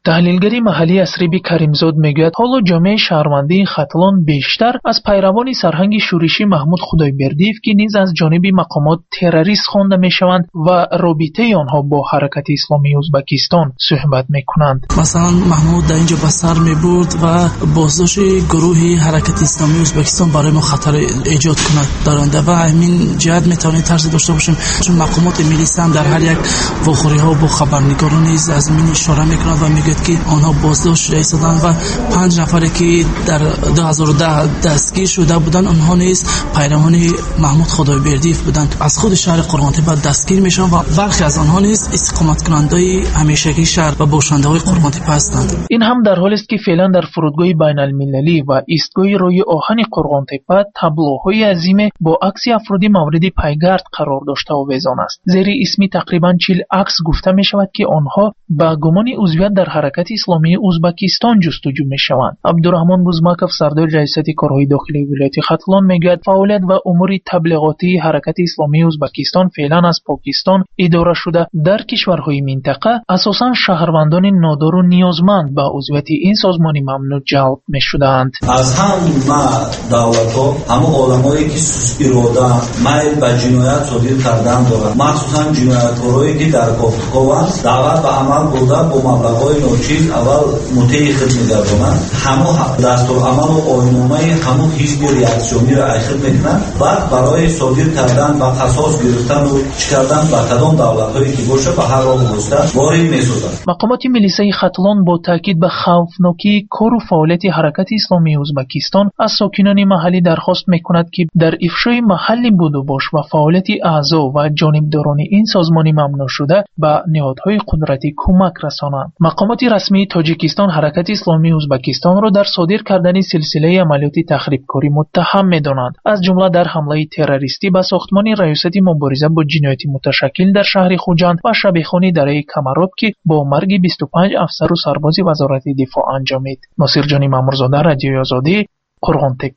تحلیلگری محلی اسریبی کریمزاد میگوید حالا جامعه شهروندی ختلان بیشتر از پیروان سرهنگ شورشی محمود خدایبردیف که نیز از جانب مقامات تروریست خوانده میشوند و رابطه آنها با حرکت اسلامی ازبکستان صحبت میکنند. مثلا محمود در اینجا به سر میبرد و بازداشت گروه حرکت اسلامی ازبکستان برای ما خطر ایجاد کند دارنده و همین جهت میتوانیم ترس داشته باشیم چون مقامات ملیسی هم در هر یک واخوری ها با خبرنگاران نیز از این اشاره میکنند و میگوید که آنها بازداشت ایستادند و 5 نفری که در 2010 دستگیر شده بودند آنها نیز پیروان محمود خدایبردیف بودند. از خود شهر قرغانتیپ دستگیر میشن و برخی از آنها نیز استقامت کننده همیشگی شهر و باشنده های قرغانتیپ هستند. این هم در حالی است که فعلا در فرودگاه بین المللی و ایستگاه روی آهن قرغانتیپ تابلوهای عظیم با عکس افرادی مورد پیگرد قرار داشته و ویزان است. زیر اسمی تقریبا 40 عکس گفته می شود که آنها با گمان عضویت در حرکت اسلامی ازبکستان جستجو می شوند. عبدالرحمن بوزماکov سردار ریاست کارهای داخلی ولایت ختلان میگوید فعالیت و امور تبلیغاتی حرکت اسلامی ازبکستان فعلا از پاکستان اداره شده در کشورهای منطقه اساساً شهروندان نادار و نیازمند به عضویت این سازمان ممنوع جلب می شدند. از همه دولت‌ها همه آدمایی که سوء اراده میل به جنایت صادر کردن دارند مخصوصاً جنایتکارایی که در کافتکاوند دعوت به عمل بوده با مبلغ‌های ناچیز اول مطیع خود می‌گردانند همه دستورالعمل و آیین‌نامه همه حزب ریاکسیونی را اخذ می‌کنند بعد برای صادر کردن و قصاص گرفتن و چی کردن به کدام دولت‌هایی که باشه به هر راه گذشته وارد می‌سازند. مقامات ملیسی ختلان با تاکید به خوفناکی کار و فعالیت حرکت اسلامی ازبکستان از ساکنان محلی درخواست می‌کند که در افشای محلی بود و باش و فعالیت اعضا و جانبداران این سازمان ممنوع شده به نهادهای قدرتی کمک رسانند. مقامات رسمی تاجیکستان حرکت اسلامی ازبکستان را در صادر کردن سلسله عملیات تخریبکاری متهم می‌دانند از جمله در حمله تروریستی به ساختمان ریاست مبارزه با جنایت متشکل در شهر خوجند و شبیخانی دره کمراب که با مرگ 25 افسر و سرباز وزارت دفاع انجامید. ناصر جانی مامورزاده، رادیوی آزادی، قرغانتیپ.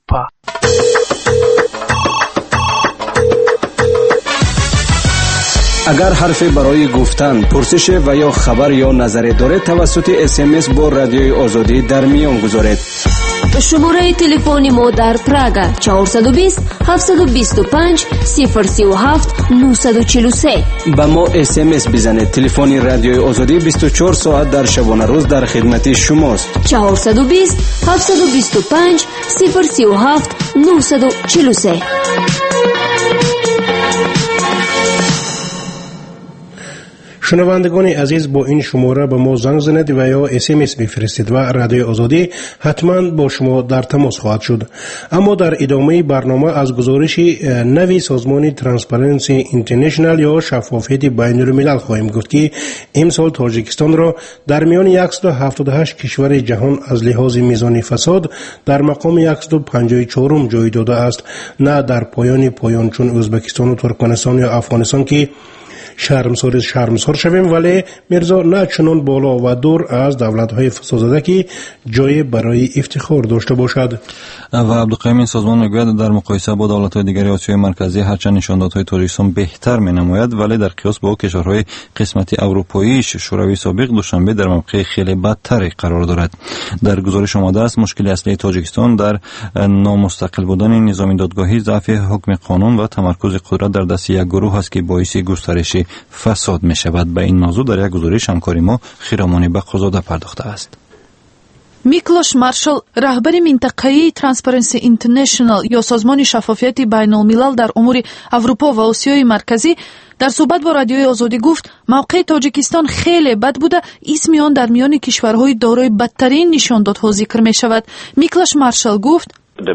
اگر حرفی برای گفتن، پرسش و یا خبر یا نظری دارید توسط SMS با رادیوی آزادی در میان گذارید. شماره تلفن ما در پراگ 420 725 037 943. به ما SMS بزنید. تلفن رادیوی آزادی 24 ساعت در شبانه روز در خدمت شماست. 420 725 037 943. شنوندگان عزیز با این شماره به ما زنگ زنید و یا SMS بفرستید و رادیوی آزادی حتما با شما در تماس خواهد شد. اما در ادامه برنامه از گزارش نوی سازمان ترانسپرنسی اینترنشنال یا شفافیت بین الملل خواهیم گفت که امسال تاجیکستان را در میان 178 کشور جهان از لحاظ میزان فساد در مقام 154 جای داده است، نه در پایان چون ازبکستان و ترکمنستان یا افغانستان که شرمسار شویم، ولی میرزا نه چنان بالا و دور از دولت‌های فسادزده که جای برای افتخار داشته باشد. و عبدالقیوم این سازمان میگوید در مقایسه با دولت‌های دیگر آسیای مرکزی هرچند نشاندادهای تاجیکستان بهتر مینماید، ولی در قیاس با کشورهای قسمت اروپایی شوروی سابق دوشنبه در موقع خیلی بدتری قرار دارد. در گزارش آمده است مشکل اصلی تاجیکستان در نامستقل بودن نظام دادگاهی، ضعف حکم قانون و تمرکز قدرت در دست یک گروه است که باعث گسترش فساد می شود. به این موضوع در یک گزارش همکاری ما خیرامانی بقازاده پرداخته است. میکلوش مارشال رهبر منطقه‌ای ترانسپرنسی اینترنشنال یا سازمان شفافیت بین الملل در امور اروپا و آسیای مرکزی در صحبت با رادیوی آزادی گفت موقع تاجیکستان خیلی بد بوده، اسم آن در میان کشورهای دارای بدترین نشاندادها ذکر می شود. میکلوش مارشال گفت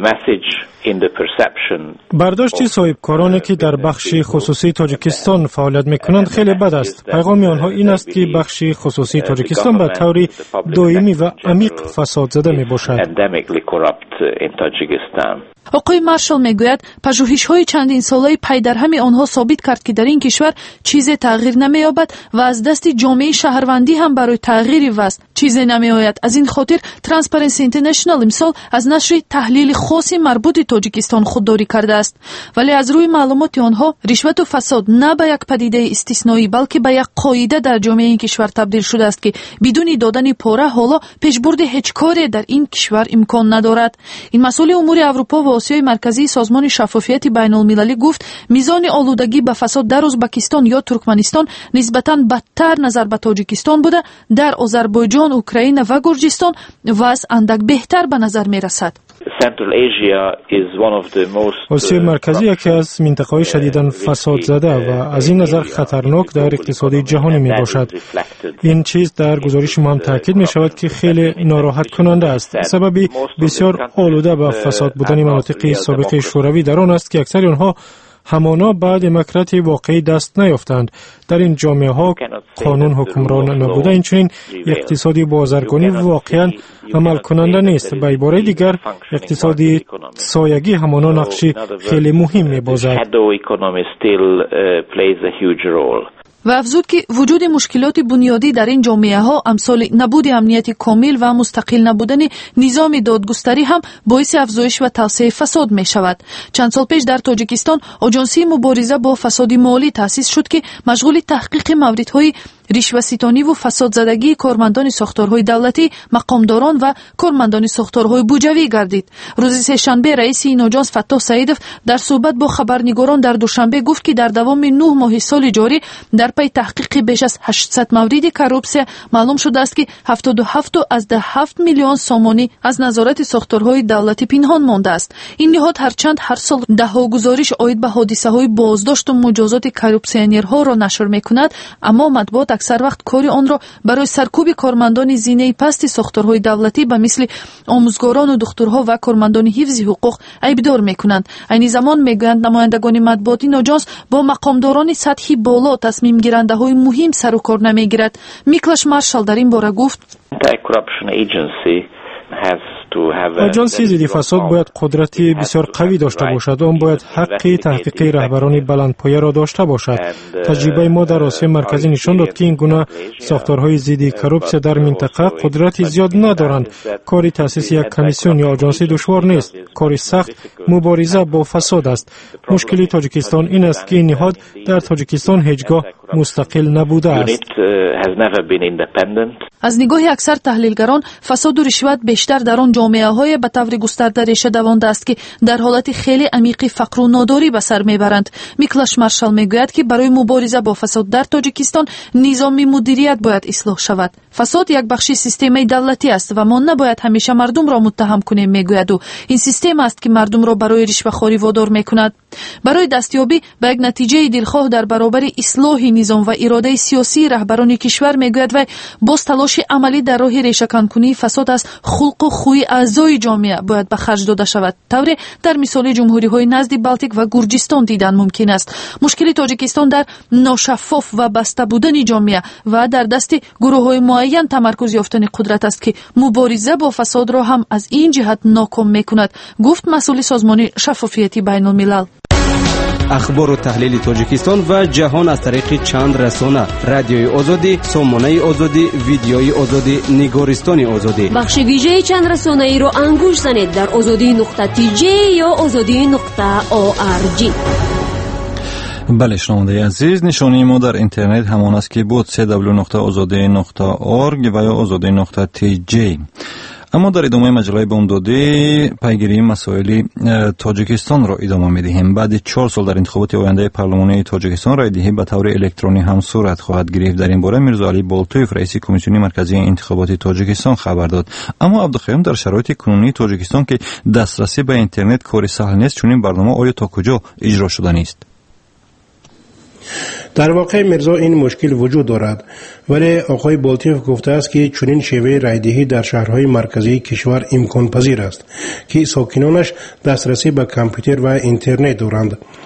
برداشت صاحبکارانی که در بخش خصوصی تاجیکستان فعالیت میکنند خیلی بد است. پیغام آنها این است که بخش خصوصی تاجیکستان به طور دائمی و عمیق فساد زده می باشد. آقای مارشال میگوید پژوهش‌های چندین ساله پی در همی آنها ثابت کرد که در این کشور چیزی تغییر نمی‌یابد و از دست جامعه شهروندی هم برای تغییر وضع چیزی نمی‌آید. از این خاطر ترانسپرنسی اینترنشنال امسال از نشر تحلیل خاصی مربوط به تاجیکستان خودداری کرده است، ولی از روی معلومات آنها رشوت و فساد نه به یک پدیده استثنایی بلکه به یک قاعده در جامعه این کشور تبدیل شده است که بدون دادن پاره حالا پیشبرد هیچ کاری در این کشور امکان ندارد. این مسئول امور اروپا و آسیای مرکزی سازمان شفافیت بین المللی گفت میزان آلودگی به فساد در ازبکستان یا ترکمنستان نسبتاً بدتر نظر به تاجیکستان بوده، در آذربایجان، اوکراین و گرجستان وضع اندک بهتر به نظر می رسد. آسیای مرکزی یکی از منطقه‌های شدیداً فساد زده و از این نظر خطرناک در اقتصاد جهانی می باشد. این چیز در گزارش ما هم تاکید می شود که خیلی ناراحت کننده است. سببی بسیار آلوده به فساد بودن مناطق سابق شوروی در آن است که اکثر آنها همانا بعد دموکراسی واقعی دست نیافتند. در این جامعه ها قانون حکمران نبوده، اینچنین اقتصادی بازرگانی واقعا عمل کننده نیست. به عباره دیگر اقتصادی سایگی همانا نقشی خیلی مهم می‌بازد. و افزود که وجود مشکلات بنیادی در این جامعه ها امثال نبود امنیت کامل و مستقل نبودن نظام دادگستری هم باعث افزایش و توسعه فساد می شود. چند سال پیش در تاجیکستان آژانسی مبارزه با فساد مالی تأسیس شد که مشغول تحقیق موردهای رشوه‌ستانی و فساد زدگی کارمندان ساختارهای دولتی، مقامداران و کارمندان ساختارهای بودجویی گردید. روز سه‌شنبه رئیس این آژانس فتاح سعیدов در صحبت با خبرنگاران در دوشنبه گفت که در دوام 9 ماه سال جاری در پی تحقیق بیش از 800 مورد کورپسیا معلوم شده است که 77 میلیون سومانی از نظارت ساختارهای دولتی پنهان مانده است. این نهاد هرچند هر سال ده‌ها گزارش عاید به حادثه‌های بازداشت و مجازات کورپسیونرها را نشر می‌کند، اما مطبوعات اکثر وقت کاری آن را برای سرکوب کارمندان زینه پست ساختارهای دولتی به مثل آموزگاران و دکترها و کارمندان حفظ حقوق عیبدار می‌کنند. این زمان میگویند نمایندگان مطبوعاتی آژانس با مقامداران سطحی بالا تصمیم گیرنده‌های مهم سر و کار نمی‌گیرد. میکلاش مارشال در این باره گفت آژانس ضد فساد باید قدرتی بسیار قوی داشته باشد و آن باید حق تحقیقی رهبران بلندپایه را داشته باشد. تجربه ما در آسیای مرکزی نشان داد که این گونه ساختارهای ضد کورپسیا در منطقه قدرتی زیاد ندارند. کاری تأسیس یک کمیسیون یا آژانسی دشوار نیست. کاری سخت مبارزه با فساد است. مشکل تاجیکستان این است که این نهاد در تاجیکستان هیچگاه مستقل نبوده است. از نگاه اکثر تحلیلگران فساد و رشوت بیشتر در آن جامعه‌های به طور گسترده ریشه دوانده است که در حالت خیلی عمیق فقر و ناداری به سر میبرند. میکلاش مارشال میگوید که برای مبارزه با فساد در تاجیکستان نظام مدیریت باید اصلاح شود. فساد یک بخشی سیستم دولتی است و ما نباید همیشه مردم را متهم کنیم میگوید و این سیستم است که مردم را برای رشوه‌خواری وادار میکند. برای دستیابی به یک نتیجه دلخواه در برابر اصلاح نظام و اراده سیاسی رهبران کشور میگوید و باز تلاش عملی در راه ریشه‌کن کنی فساد از خلق و خوی اعضای جامعه باید به خرج داده شود. طوری در مثال جمهوری‌های نزد بالتیک و گرجستان دیدن ممکن است. مشکل تاجیکستان در ناشفاف و بسته بودن جامعه و در دست گروه‌های معین تمرکز یافتن قدرت است که مبارزه با فساد را هم از این جهت ناکام می‌کند، گفت مسئول سازمان شفافیت بین الملل. اخبار و تحلیل تاجیکستان و جهان از طریق چند رسانه: رادیوی آزادی، سامانه آزادی، ویدیوی آزادی، نگارستان آزادی. بخش ویژه چند رسانه ای را انگوش زنید در azadi.tj یا azadi.org. بله شنونده عزیز، نشانی ما در اینترنت همان است که بود www.azadi.org و یا azadi.tj. اما در ادامه مجله بامدادی پیگیری مسائل تاجیکستان را ادامه می‌دهیم. بعد 4 سال در انتخابات آینده پارلمانی تاجیکستان رایدهی به طور الکترونی هم صورت خواهد گرفت. در این باره میرزا علی بالتویف رئیس کمیسیون مرکزی انتخابات تاجیکستان خبر داد. اما عبدالخیم در شرایط کنونی تاجیکستان که دسترسی به اینترنت کار سهل نیست، چون این برنامه آیا تا کجا اجرا شده نیست؟ در واقع مرزا این مشکل وجود دارد، ولی آقای بالتیف گفته است که چنین شیوه رایدهی در شهرهای مرکزی کشور امکان پذیر است که ساکنانش دسترسی به کامپیوتر و اینترنت دارند.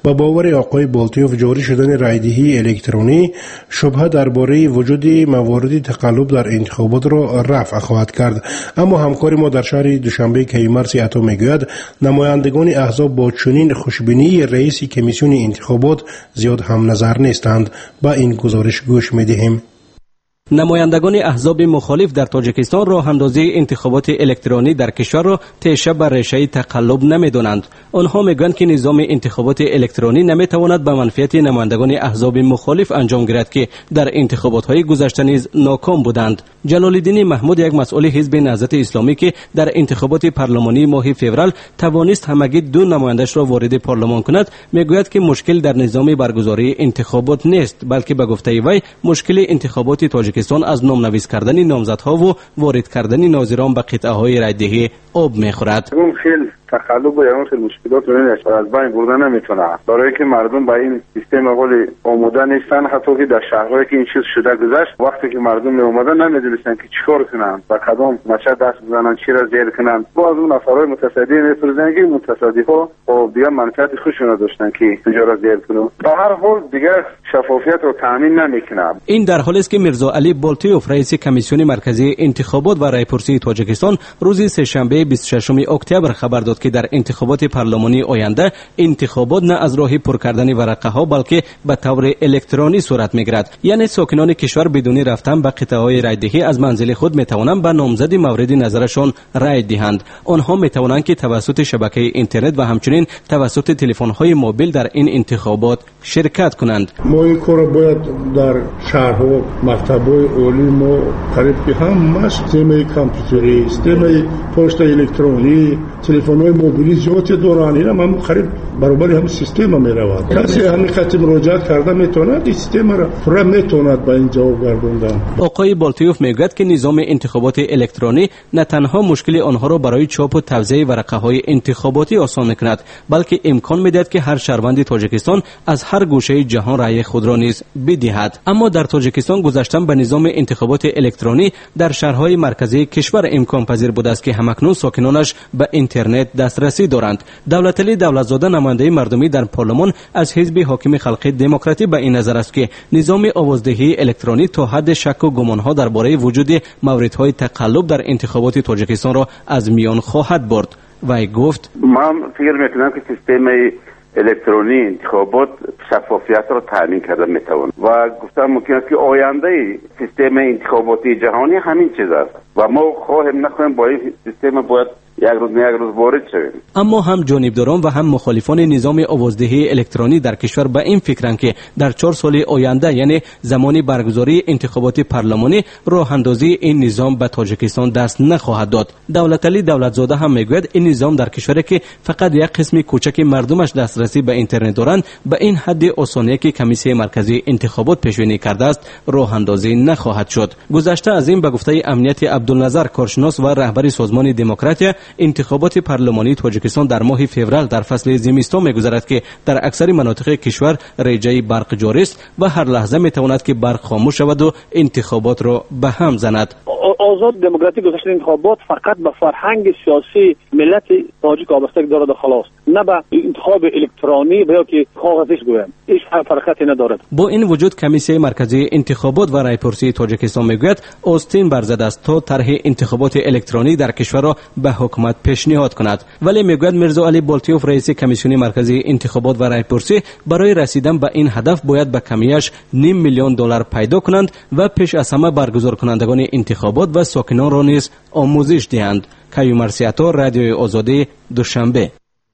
با باور آقای بالتیوف جاری شدن رایدهی الکترونی شبهه درباره وجود موارد تقلب در انتخابات را رفع خواهد کرد. اما همکار ما در شهر دوشنبه کیومرث عطا میگوید نمایندگان احزاب با چنین خوشبینی رئیس کمیسیون انتخابات زیاد هم نظر نیستند. با این گزارش گوش میدهیم. نمایندگان احزاب مخالف در تاجیکستان راه اندازی انتخابات الکترونی در کشور را تیشه بر ریشه تقلب نمیدانند. آنها میگویند که نظام انتخابات الکترونی نمیتواند به منفعت نمایندگان احزاب مخالف انجام گیرد که در انتخابات های گذشته نیز ناکام بودند. جلال الدین محمود، یک مسئول حزب نهضت اسلامی که در انتخابات پارلمانی ماه فوریه توانست همگی 2 نمایندش را وارد پارلمان کند، میگوید که مشکل در نظام برگزاری انتخابات نیست، بلکه به گفته وی مشکل انتخابات تاجیکستان از نامنویس کردن نامزدها و وارد کردن ناظران به قطعه های رایدهی آب میخورد. اون خیلی تقلب و اون خیلی مشکلات رو از بین بردن نمیتونه، برای که مردم با این سیستم قول آموده نیستن. حتی که در شهرهایی که این چیز شده گذشت، وقتی که مردم اومدن نمیدونستن که چیکار کنن، با کدام مچه دست بزنن، چی را زیر کنن. باز اون افراد متصدی میفرزن که متصدیها و دیگه منفعت خودشون داشتن که تجارت زیر کنن. به هر حال دیگه شفافیت رو تامین نمیکنن. این در حالی است که میرزا علی بالتیوف رئیس کمیسیون مرکزی انتخابات و رایپرسی تاجیکستان روز سه‌شنبه 26 اکتبر خبر داد که در انتخابات پارلمانی آینده انتخابات نه از راه پر کردن ورقه ها بلکه به طور الکترونی صورت میگیرد. یعنی ساکنان کشور بدون رفتن به قطعه های رایدهی از منزل خود میتوانند به نامزد مورد نظرشان رای دهند. آنها میتوانند که توسط شبکه اینترنت و همچنین توسط تلفن های موبیل در این انتخابات شرکت کنند. ما این کار باید در شهرها، مکتب‌های عالی ما قریب که هم سیستم کامپیوتری، سیستم پست الکترونی، تلفن‌های موبیلی زیاد دارن. اینا هم قریب برابر هم سیستم میرود. کسی همین خط مراجعت کرده میتونه سیستم را فرا میتونه با این جواب گردوندن. آقای بالتیوف میگوید که نظام انتخابات الکترونی نه تنها مشکل آنها را برای چاپ و توزیع ورقه‌های انتخاباتی آسان میکند، بلکه امکان میدهد که هر شهروند تاجیکستان از هر گوشه جهان رأی خود را نیز بدهد. اما در تاجیکستان گذشتن به نظام انتخابات الکترونی در شهرهای مرکزی کشور امکان پذیر بوده است که همکنون ساکنانش به اینترنت دسترسی دارند. دولتعلی دولتزاده نماینده مردمی در پارلمان از حزب حاکم خلقی دموکراتی به این نظر است که نظام آوازدهی الکترونی تا حد شک و گمانها درباره وجود موردهای تقلب در انتخابات تاجیکستان را از میان خواهد برد. وی گفت: من فکر میکنم که سیستم الکترونی انتخابات شفافیت را تامین کرده میتوان و گفتم ممکن است که آینده سیستم انتخاباتی جهانی همین چیز است و ما خواهیم نخواهیم با این سیستم باید یک روز وارد شویم. اما هم جانبداران و هم مخالفان نظام آوازدهی الکترونی در کشور به این فکرند که در 4 سال آینده، یعنی زمان برگزاری انتخابات پارلمانی، راه اندازی این نظام به تاجیکستان دست نخواهد داد. دولتعلی دولتزاده هم میگوید این نظام در کشوری که فقط یک قسم کوچک مردمش دسترسی به اینترنت دارند به این حد آسانی که کمیسیون مرکزی انتخابات پیش‌بینی کرده است راه اندازی نخواهد شد. گذشته از این به گفته امنیت عبدالنظر، کارشناس و رهبر سازمان دموکراتیا، انتخابات پارلمانی تاجیکستان در ماه فوریه در فصل زمستان می‌گذرد که در اکثر مناطق کشور ریجه برق جاری است و هر لحظه می‌تواند که برق خاموش شود و انتخابات را به هم زند. آزاد دموکراتیک گذشته انتخابات فقط به فرهنگ سیاسی ملت تاجیک وابسته دارد و خلاص، نه به انتخاب الکترونی یا که کاغذیش گویم. هیچ فرقی ندارد. با این وجود کمیسیون مرکزی انتخابات و رایپرسی تاجیکستان میگوید آستین برزده است تا طرح انتخابات الکترونی در کشور را به حکومت پیشنهاد کند، ولی میگوید میرزا علی بالتیوف رئیس کمیسیون مرکزی انتخابات و رایپرسی برای رسیدن به این هدف باید به کمیش $500,000 پیدا کنند و پیش از همه برگزار کنندگان انتخابات و ساکنان را نیز آموزش دهند. کیومرث عطا، رادیوی آزادی، دوشنبه.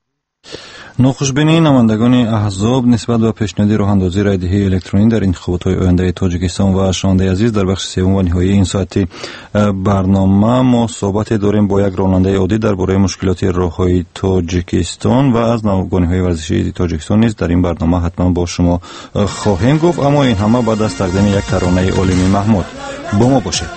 ناخوشبینی نمایندگان احزاب نسبت به پیشنهاد راهاندازی رایدهی الکترونی در انتخابات‌های آینده تاجیکستان و شنونده عزیز، در بخش سوم و نهایی این ساعتی برنامه ما صحبت داریم با یک راننده عادی درباره مشکلات راههای تاجیکستان و از ناوگانی‌های ورزشی تاجیکستان نیز در این برنامه حتما با شما خواهیم گفت، اما این همه بعد از تقدیم یک ترانه عالمی محمود. با ما باشید.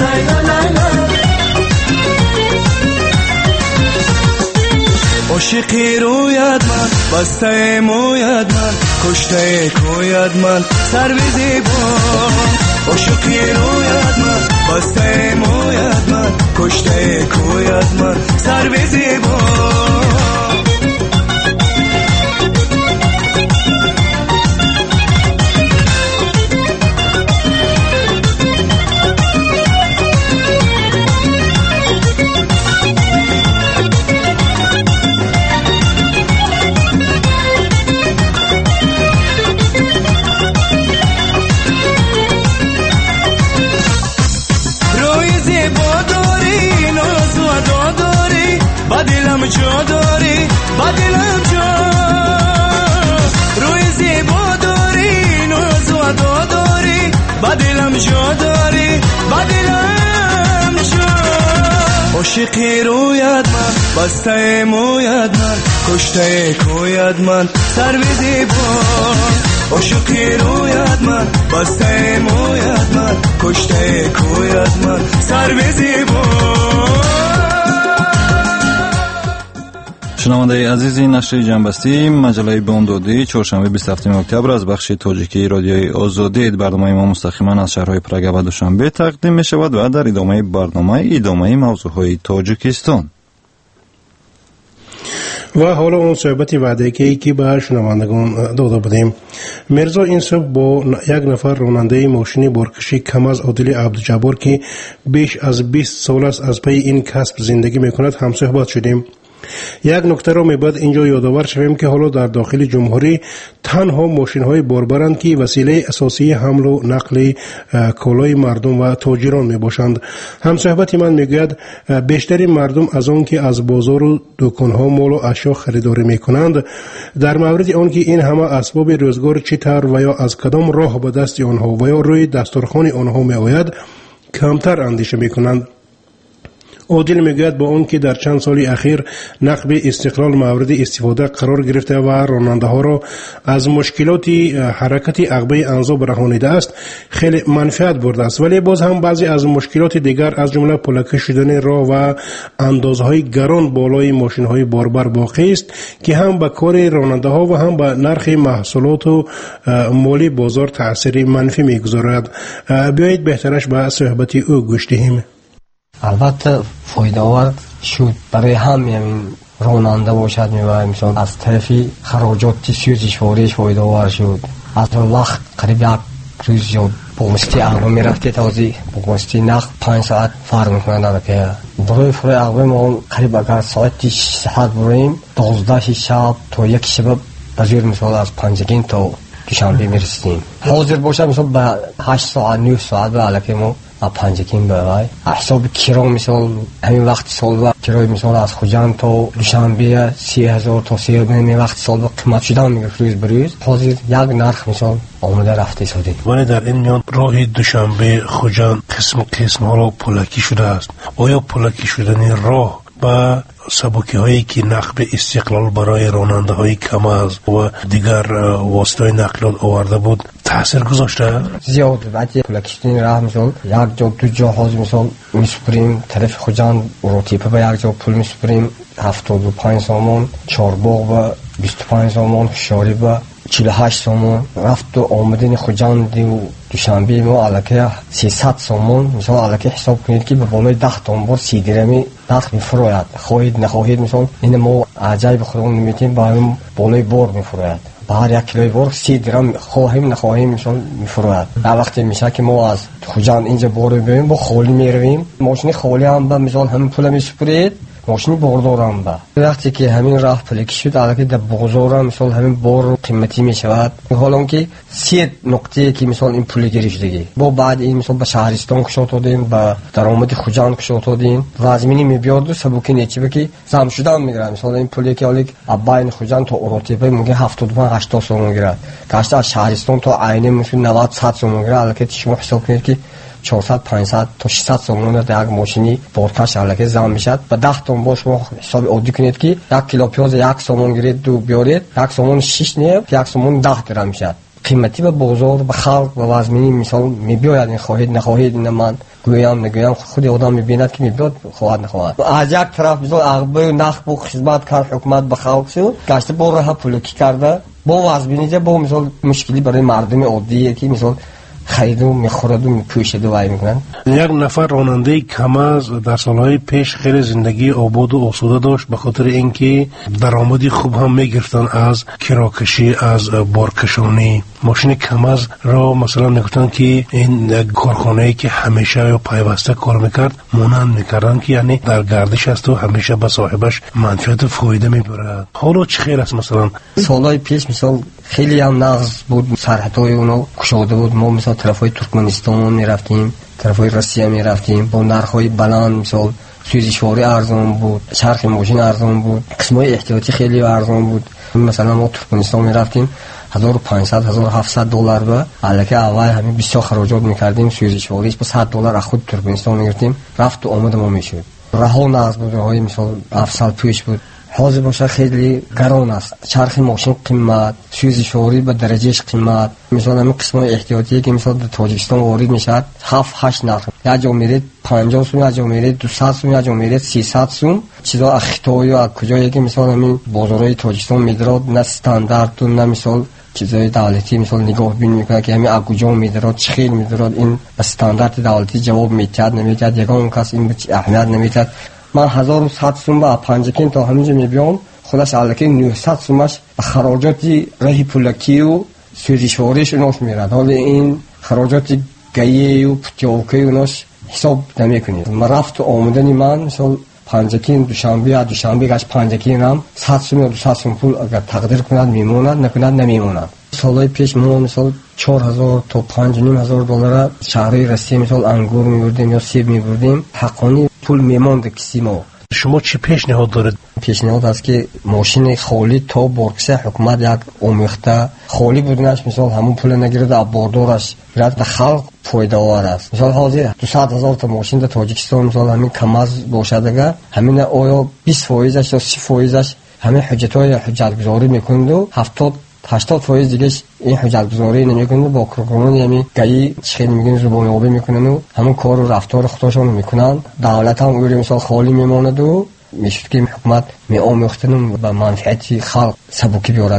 عاشق عاشقی رویت من بسته مویت من کشته کویت من سر به زیبان عاشقی رویت من بسته مویت من کشته کویت من سر به زیبان جا داری با دلم جا روی زیبا داری ناز و ادا داری با دلم جا داری با دلم جا عاشقی رویت من بسته مویت من کشته کویت من سر به زیبان عاشقی رویت من بسته مویت من کشته کویت من سر به زیبان. شنونده عزیزی، نشر جنبستی مجله بامدادی چهارشنبه 27 اکتبر از بخش تاجیکی رادیوی آزادی برنامه ما مستقیما از شهرهای پراگ و دوشنبه تقدیم می شود و در ادامه برنامه موضوعهای تاجیکستان. و حالا اون صحبت وعده که به شنوندگان داده بودیم. مرزا این صبح با یک نفر راننده ماشین بارکشی کم از عادل عبدالجبار که بیش از 20 سال است از پی این کسب زندگی میکند هم صحبت شدیم. یک نکته را میباید اینجا یادآور شویم که حالا در داخل جمهوری تنها ماشین های باربرند که وسیله اساسی حمل و نقل کالای مردم و تاجران میباشند. همصحبت من میگوید بیشتر مردم از آن که از بازار و دکان ها مال و اشیا خریداری میکنند در مورد آن که این همه اسباب روزگار چطور و یا از کدام راه به دست آنها و یا روی دسترخوان آنها میآید کمتر اندیشه میکنند. عادل میگوید با اون که در چند سال اخیر نقب استقلال مورد استفاده قرار گرفته و راننده ها را از مشکلات حرکت عقبه انزا برهانیده است خیلی منفعت برده است، ولی باز هم بعضی از مشکلات دیگر از جمله پلکه شدن راه و اندازهای گران بالای ماشین های باربر باقی است که هم به کار راننده ها و هم به نرخ محصولات و مالی بازار تأثیر منفی میگذارد. بیایید بهترش به صحبت او گوش دهیم. البته فایده آور شد برای همین راننده باشد میباید مثلا از طرف خراجات سوزش فوریش فایده آور شد. از وقت قریب یک روز یا با مستی عقبه میرفتی تازی با مستی نقد 5 ساعت فرق میکنه که برای فروی عقبه ما قریب اگر ساعت 6 ساعت بریم 12 شب تا یک شب بزیر مثال از پنجگین تا دوشنبه میرسیم. حاضر باشه مثلا به 8 ساعت 9 ساعت به علاقه ما پنجکین برای حساب کرا مثال همین وقت سال و کرای مثال از خوجند تا دوشنبه 30,000 تا 30,000 وقت سال و قیمت شدن میگه روز بروز حاضر یک نرخ مثال آمده رفته شده. ولی در این میان راه دوشنبه خوجند قسم ها را پلکی شده است. آیا پلکی شدن راه با سبکی هایی که نقب استقلال برای راننده های کم از و دیگر واسطه نقلات آورده بود تاثیر گذاشته؟ زیاد بعد پلکی شدن راه مثال یک جا دو جا حاضر مثال میسپریم طرف خوجند روتیپه به یک جا پول میسپریم 75 سامان چارباغ و 25 سامان شاری و 48 سامان رفت و آمدن خوجند و دوشنبه ما علاقه 300 سامان مثلا علاقه حساب کنید که به بالای 10 تنبار 30 درمی نرخ میفروید. خواهید نخواهید مثلا این ما عجایب خودمون نمیتیم برای بالای بار میفروید. بر یک کیلوی بار 30 درم خواهیم نخواهیم مثلا میفروید. در وقتی میشه که ما از خوجند اینجا بار ببینیم با خالی میرویم ماشین خالی هم به مثال همین پول میسپرید ماشین باردار هم با وقتی که همین راه پلکی شد علاقه در بازار هم مثال همین بار قیمتی می شود. حالا که 3 نقطه که مثال این پول گرفتگی با بعد این مثال به شهرستان کشات دادیم به درآمد خوجند کشات دادیم وزمینی می بیاد و سبوکی نیچه که زم شدن میگیرن مثال این پولی که حالا اباین خوجند تا اروتیپه میگه 75 80 سوم میگیره گشت از شهرستان تا عینه مثل 90 100 سوم میگیره علاقه شما حساب کنید که 400 500 تا 600 سومون در یک ماشینی بارکش علاقه زم میشد و 10 تن باش شما حساب عادی کنید که 1 کیلو پیاز 1 سومون گیرید دو بیارید 1 سومون 6 نیه 1 سومون 10 درم میشد قیمتی به بازار به خلق و وزمینی مثال میبیاید این خواهید نخواهید این من گویم نگویم خود آدم میبیند که میبیاد خواهد نخواهد از یک طرف مثال عقبه نخ بو خدمت کرد حکومت به خلق شد گشته با راه پولکی کرده با وزمینی با مثال مشکلی برای مردم عادیه که مثال خرید و میخورد و میپوشد و وای میکنن. یک نفر راننده کماز در سالهای پیش خیلی زندگی آباد و آسوده داشت به خاطر اینکه درآمدی خوب هم میگرفتن از کراکشی از بارکشانی. ماشین کماز را مثلا میگفتن که این کارخانه‌ای که همیشه یا پیوسته کار میکرد مانند میکردن که یعنی در گردش است و همیشه به صاحبش منفعت فایده میبره. حالا چه خیر است؟ مثلا سالهای پیش مثلا خیلی هم نقض بود، سرحدهای اونو کشاده بود. ما مثلا طرفای ترکمنستان میرفتیم، طرفای روسیه میرفتیم با نرخ‌های بلند، مثلا سوزشواری ارزان بود، چرخ ماشین ارزان بود، قسمای احتیاطی خیلی ارزان بود. مثلا ما ترکمنستان میرفتیم 1500 1700 دلار به الکه اول همین بسیار خراجات میکردیم، سوزشواریش با 100 دلار از خود ترکمنستان میگرفتیم، رفت و آمد ما میشد. راه نقض بود، راههای مثلا 7 سال پیش بود. حاضر باشه خیلی گران است، چرخ ماشین قیمت، سوزشواری به درجهش قیمت. مثلا همین قسمای احتیاطی که مثلا به تاجیکستان وارد میشد 7-8 نرخ، یا جا میرید 50 سوم، یا جا میرید 200 سوم، یا جا میرید 300 سوم. چیزا از خطا یا از کجایی که مثلا همین بازارهای تاجیکستان میدراد نه استاندارد و نه مثلا چیزای دولتی مثلا نگاه بین میکنه که همین از کجا میدراد، چه خیلی میدراد، این استاندارد دولتی جواب میداد نمیداد، یگان کس این به اهمیت نمیداد. من 1100 سوم با 5 کین تا همینجا میبیام، خودش الکی 900 سومش خراجاتی راه پولکی و سوزشواریش اوناش میرد. حالا این خراجاتی گیی و پتیاوکی اوناش حساب نمیکنید. من رفت و آمدنی من مثلا 5 کین دوشنبه گشت 5 کین هم 100 سوم یا 200 سوم پول اگر تقدیر کند میموند، نکند نمیموند. سالهای پیش ما مثلا 4000 تا 5500 دلار شهری روسیه مثلا انگور میبردیم یا سیب میبردیم، حقانی پول میماند کسی ما. شما چی پیشنهاد دارید؟ پیشنهاد است که ماشین خالی تا بارکسه حکومت یک آمیخته خالی بودنش مثلا همون پول نگیرد از باردارش برد به خلق فایده آور است. مثلا حاضر 200,000 تا ماشین در تاجیکستان مثلا همین کماز باشد اگر همین آیا 20% یا 30% همین حجت گذاری میکنند و 70-80% دیگه این حجت گذاری نمیکنند، با کارکنان همین گایی خیلی میگن زبان آبی میکنن و همون کار و رفتار خودشون میکنن. دولت هم اون مثلا خالی میماند و میشد که حکومت میآموختن به منفعت خلق سبکی بیارد.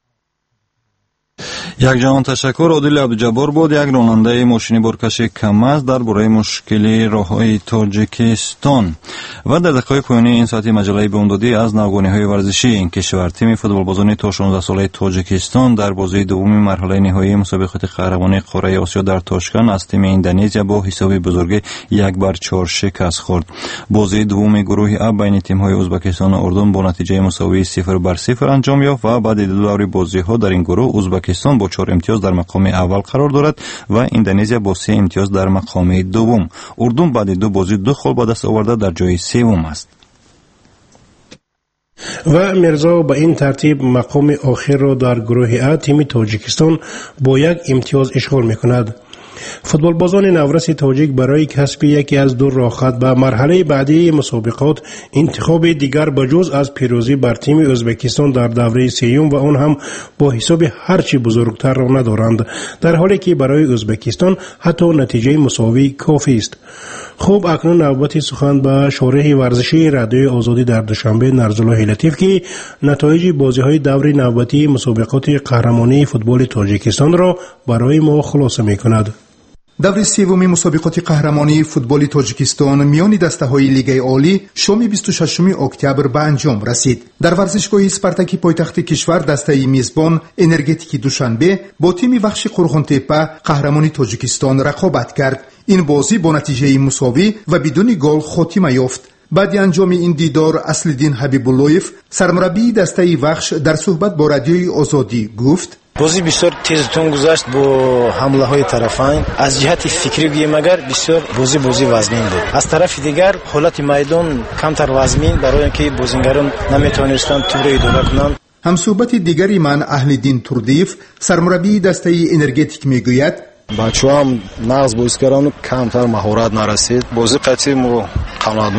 یک جهان تشکر. عادل عبدالجبار بود، یک راننده ماشین بارکش کماز در برای مشکل راههای تاجیکستان. و در دقایق پایانی این ساعتی مجله بامدادی از نوگانی‌های ورزشی. این کشور تیم فوتبالبازان تا 16 ساله تاجیکستان در بازی دوم مرحله نهایی مسابقات قهرمانی قاره آسیا در تاشکند از تیم اندونزیا با حساب بزرگ 1-4 شکست خورد. بازی دوم گروه A بین تیم‌های ازبکستان و اردن با نتیجه مساوی 0-0 انجام یافت و بعد دو دور بازی‌ها در این گروه ازبکستان با 4 امتیاز در مقام اول قرار دارد و اندونزیا با 3 امتیاز در مقام دوم. اردن بعد دو بازی 2 گل به دست آورده در جای سوم است. و مرزا به این ترتیب مقام آخر را در گروه A تیم تاجیکستان با 1 امتیاز اشغال می‌کند. فوتبالبازان نورس تاجیک برای کسب یکی از 2 راهخط به مرحله بعدی مسابقات انتخاب دیگر بجز از پیروزی بر تیم ازبکستان در دوره سیوم و آن هم با حساب هرچی بزرگتر را ندارند، در حالی که برای ازبکستان حتی نتیجه مساوی کافی است. خوب اکنون نوبت سخن به شارح ورزشی رادیوی آزادی در دوشنبه نرزالله لطیف که نتایج بازی‌های دور نوبتی مسابقات قهرمانی فوتبال تاجیکستان را برای ما خلاصه می‌کند. دور سوم مسابقات قهرمانی فوتبال تاجیکستان میان دسته‌های لیگ عالی شام 26 اکتبر به انجام رسید. در ورزشگاه اسپارتاکی پایتخت کشور دسته میزبان انرژتیک دوشنبه با تیم وحش قرغن‌تپه قهرمانی تاجیکستان رقابت کرد. این بازی با نتیجه مساوی و بدون گل خاتمه یافت. بعد انجام این دیدار اصل‌الدین حبیب‌اللهیف سرمربی دسته وحش در صحبت با رادیوی آزادی گفت: بازی بسیار تیزتون گذشت با حمله های طرفین. از جهت فکری بگیم اگر بسیار بازی وزمین بود. از طرف دیگر حالت میدان کمتر وزمین برای اینکه بازیگران نمیتونستند توپ اداره کنند. هم صحبت دیگری من اهل‌الدین تردیف سرمربی دسته انرژتیک میگوید: بچه‌ها هم نقض بازیگران کمتر مهارت نرسید. بازی قطعی مو قناعتمند.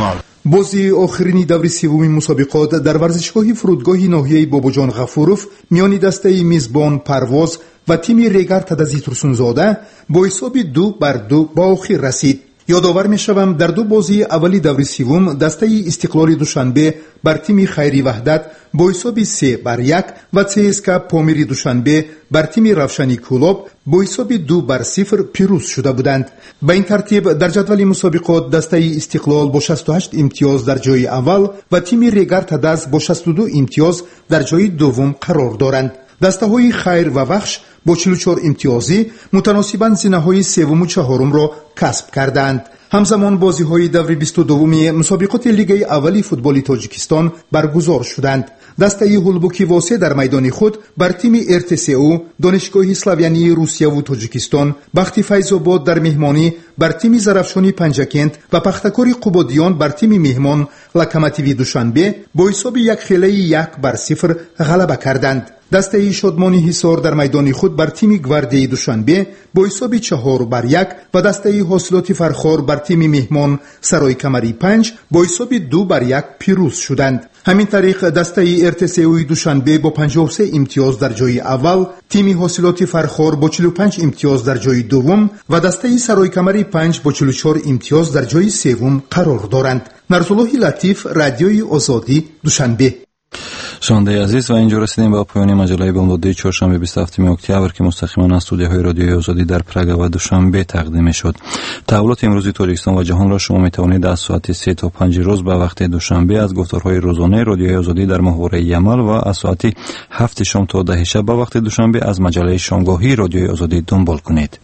بازی آخرین دور سوم مسابقات در ورزشگاه فرودگاه ناحیه باباجان غفوروف میان دسته میزبان پرواز و تیم ریگر تدزی ترسونزاده با حساب 2-2 با آخر رسید. یادآور میشوم در دو بازی اولی دور سوم دسته استقلال دوشنبه بر تیم خیری وحدت با حساب 3-1 و CSKA پامیر دوشنبه بر تیم روشنی کلوب با حساب 2-0 پیروز شده بودند. به این ترتیب در جدول مسابقات دسته استقلال با 68 امتیاز در جای اول و تیم ریگر تدز با 62 امتیاز در جای دوم قرار دارند. دسته های خیر و بخش با 44 امتیازی متناسباً زینه های سوم و چهارم را کسب کردند. همزمان بازی های دور 22 مسابقات لیگ اولی فوتبال تاجیکستان برگزار شدند. دسته هولبوکی واسه در میدان خود بر تیم RTSU دانشگاه اسلاویانی روسیه و تاجیکستان، بخت فیض‌آباد در مهمانی بر تیم زرافشانی پنجکند و پختکار قبادیان بر تیم مهمان لوکوموتیو دوشنبه با حساب 1-0 غلبه کردند. دسته شادمانی حصار در میدان خود بر تیم گواردی دوشنبه با حساب 4-1 و دسته حاصلات فرخار بر تیم مهمان سرای کمری 5 با حساب 2-1 پیروز شدند. همین طریق دسته RTSU دوشنبه با 53 امتیاز در جای اول، تیم حاصلات فرخار با 45 امتیاز در جای دوم و دسته سرای کمری 5 با 44 امتیاز در جای سوم قرار دارند. نرسالله لطیف، رادیوی آزادی، دوشنبه. شنونده عزیز، و اینجا رسیدیم به پایان مجله بامدادی چهارشنبه 27 اکتبر که مستقیما از استودیوهای رادیوی آزادی در پراگ و دوشنبه تقدیم شد. تحولات امروزی تاجیکستان و جهان را شما میتوانید از ساعت 3 تا 5 روز به وقت دوشنبه از گفتارهای روزانه رادیوی آزادی در محور یمل و از ساعت 7 شام تا 10 شب به وقت دوشنبه از مجله شامگاهی رادیوی آزادی دنبال کنید.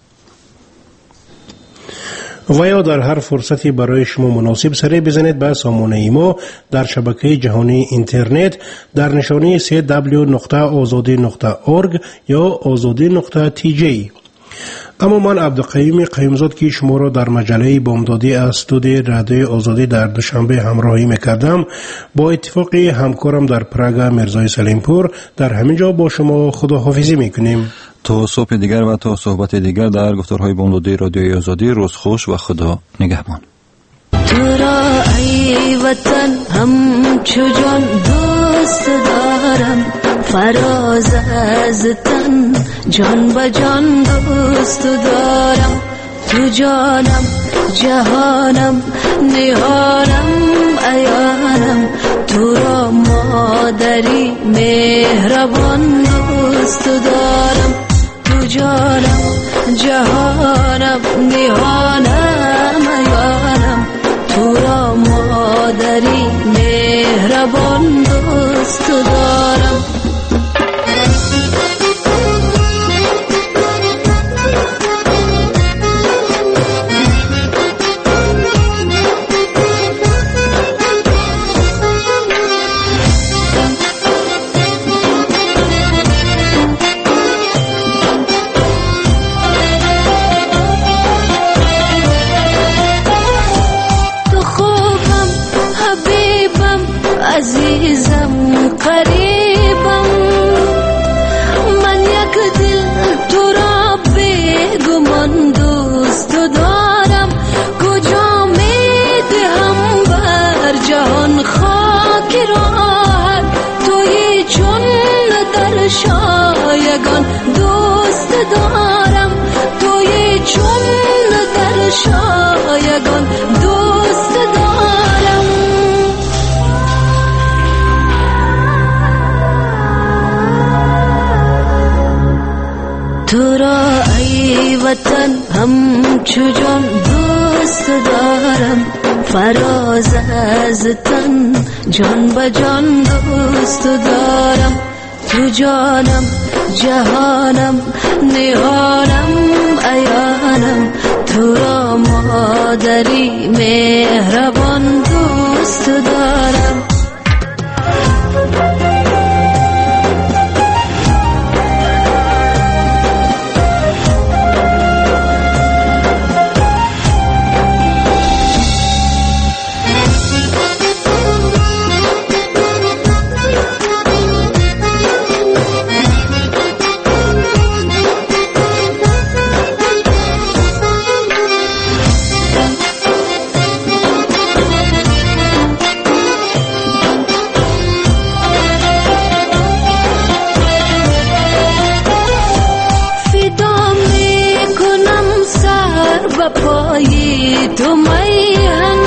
و یا در هر فرصتی برای شما مناسب سری بزنید به سامانه ما در شبکه جهانی اینترنت در نشانی www.azadi.org یا azadi.tj. اما من عبدالقیوم قیومزاد که شما را در مجله بامدادی از استودیوی رادیوی آزادی در دوشنبه همراهی میکردم، با اتفاق همکارم در پراگ مرزای سلیمپور در همینجا با شما خداحافظی میکنیم. تا صبح دیگر و تا صحبت دیگر در گفتارهای بامدادی رادیوی آزادی، روز خوش و خدا نگهبان. تو را ای وطن همچو جان دوست دارم، فراز از تن جان به جان دوست دارم. تو جانم جهانم نهانم عیانم، تو را مادری مهربان دوست دارم. تو جانم جهانم نهانم عیانم، تو را مادری مهربان دوست دارم. عزیزم قریبم، من یک دل تو را بیگمان دوست دارم. کجا میدهم بر جهان خاک راحت، توی چون در شایگان دوست دارم. توی چون در شایگان دوست دارم. تو را ای وطن همچو جان دوست دارم، فراز از تن جان به جان دوست دارم. تو جانم جهانم نهانم عیانم، تو را مادری مهربان دوست دارم. پای تو میهن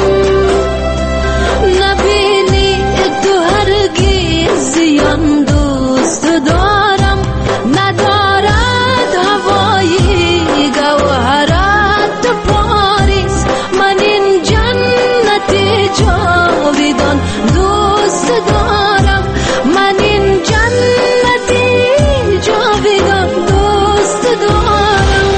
نبینی تو هرگز زیان دوست دارم ندارد هوایی گوهرات پاریس من این جنت جاویدان دوست دارم من این جنت جاویدان دوست دارم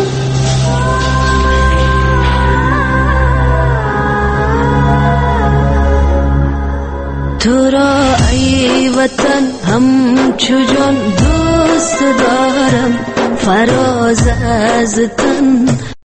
تو را ای وطن همچو جان دوست دارم فراز از تن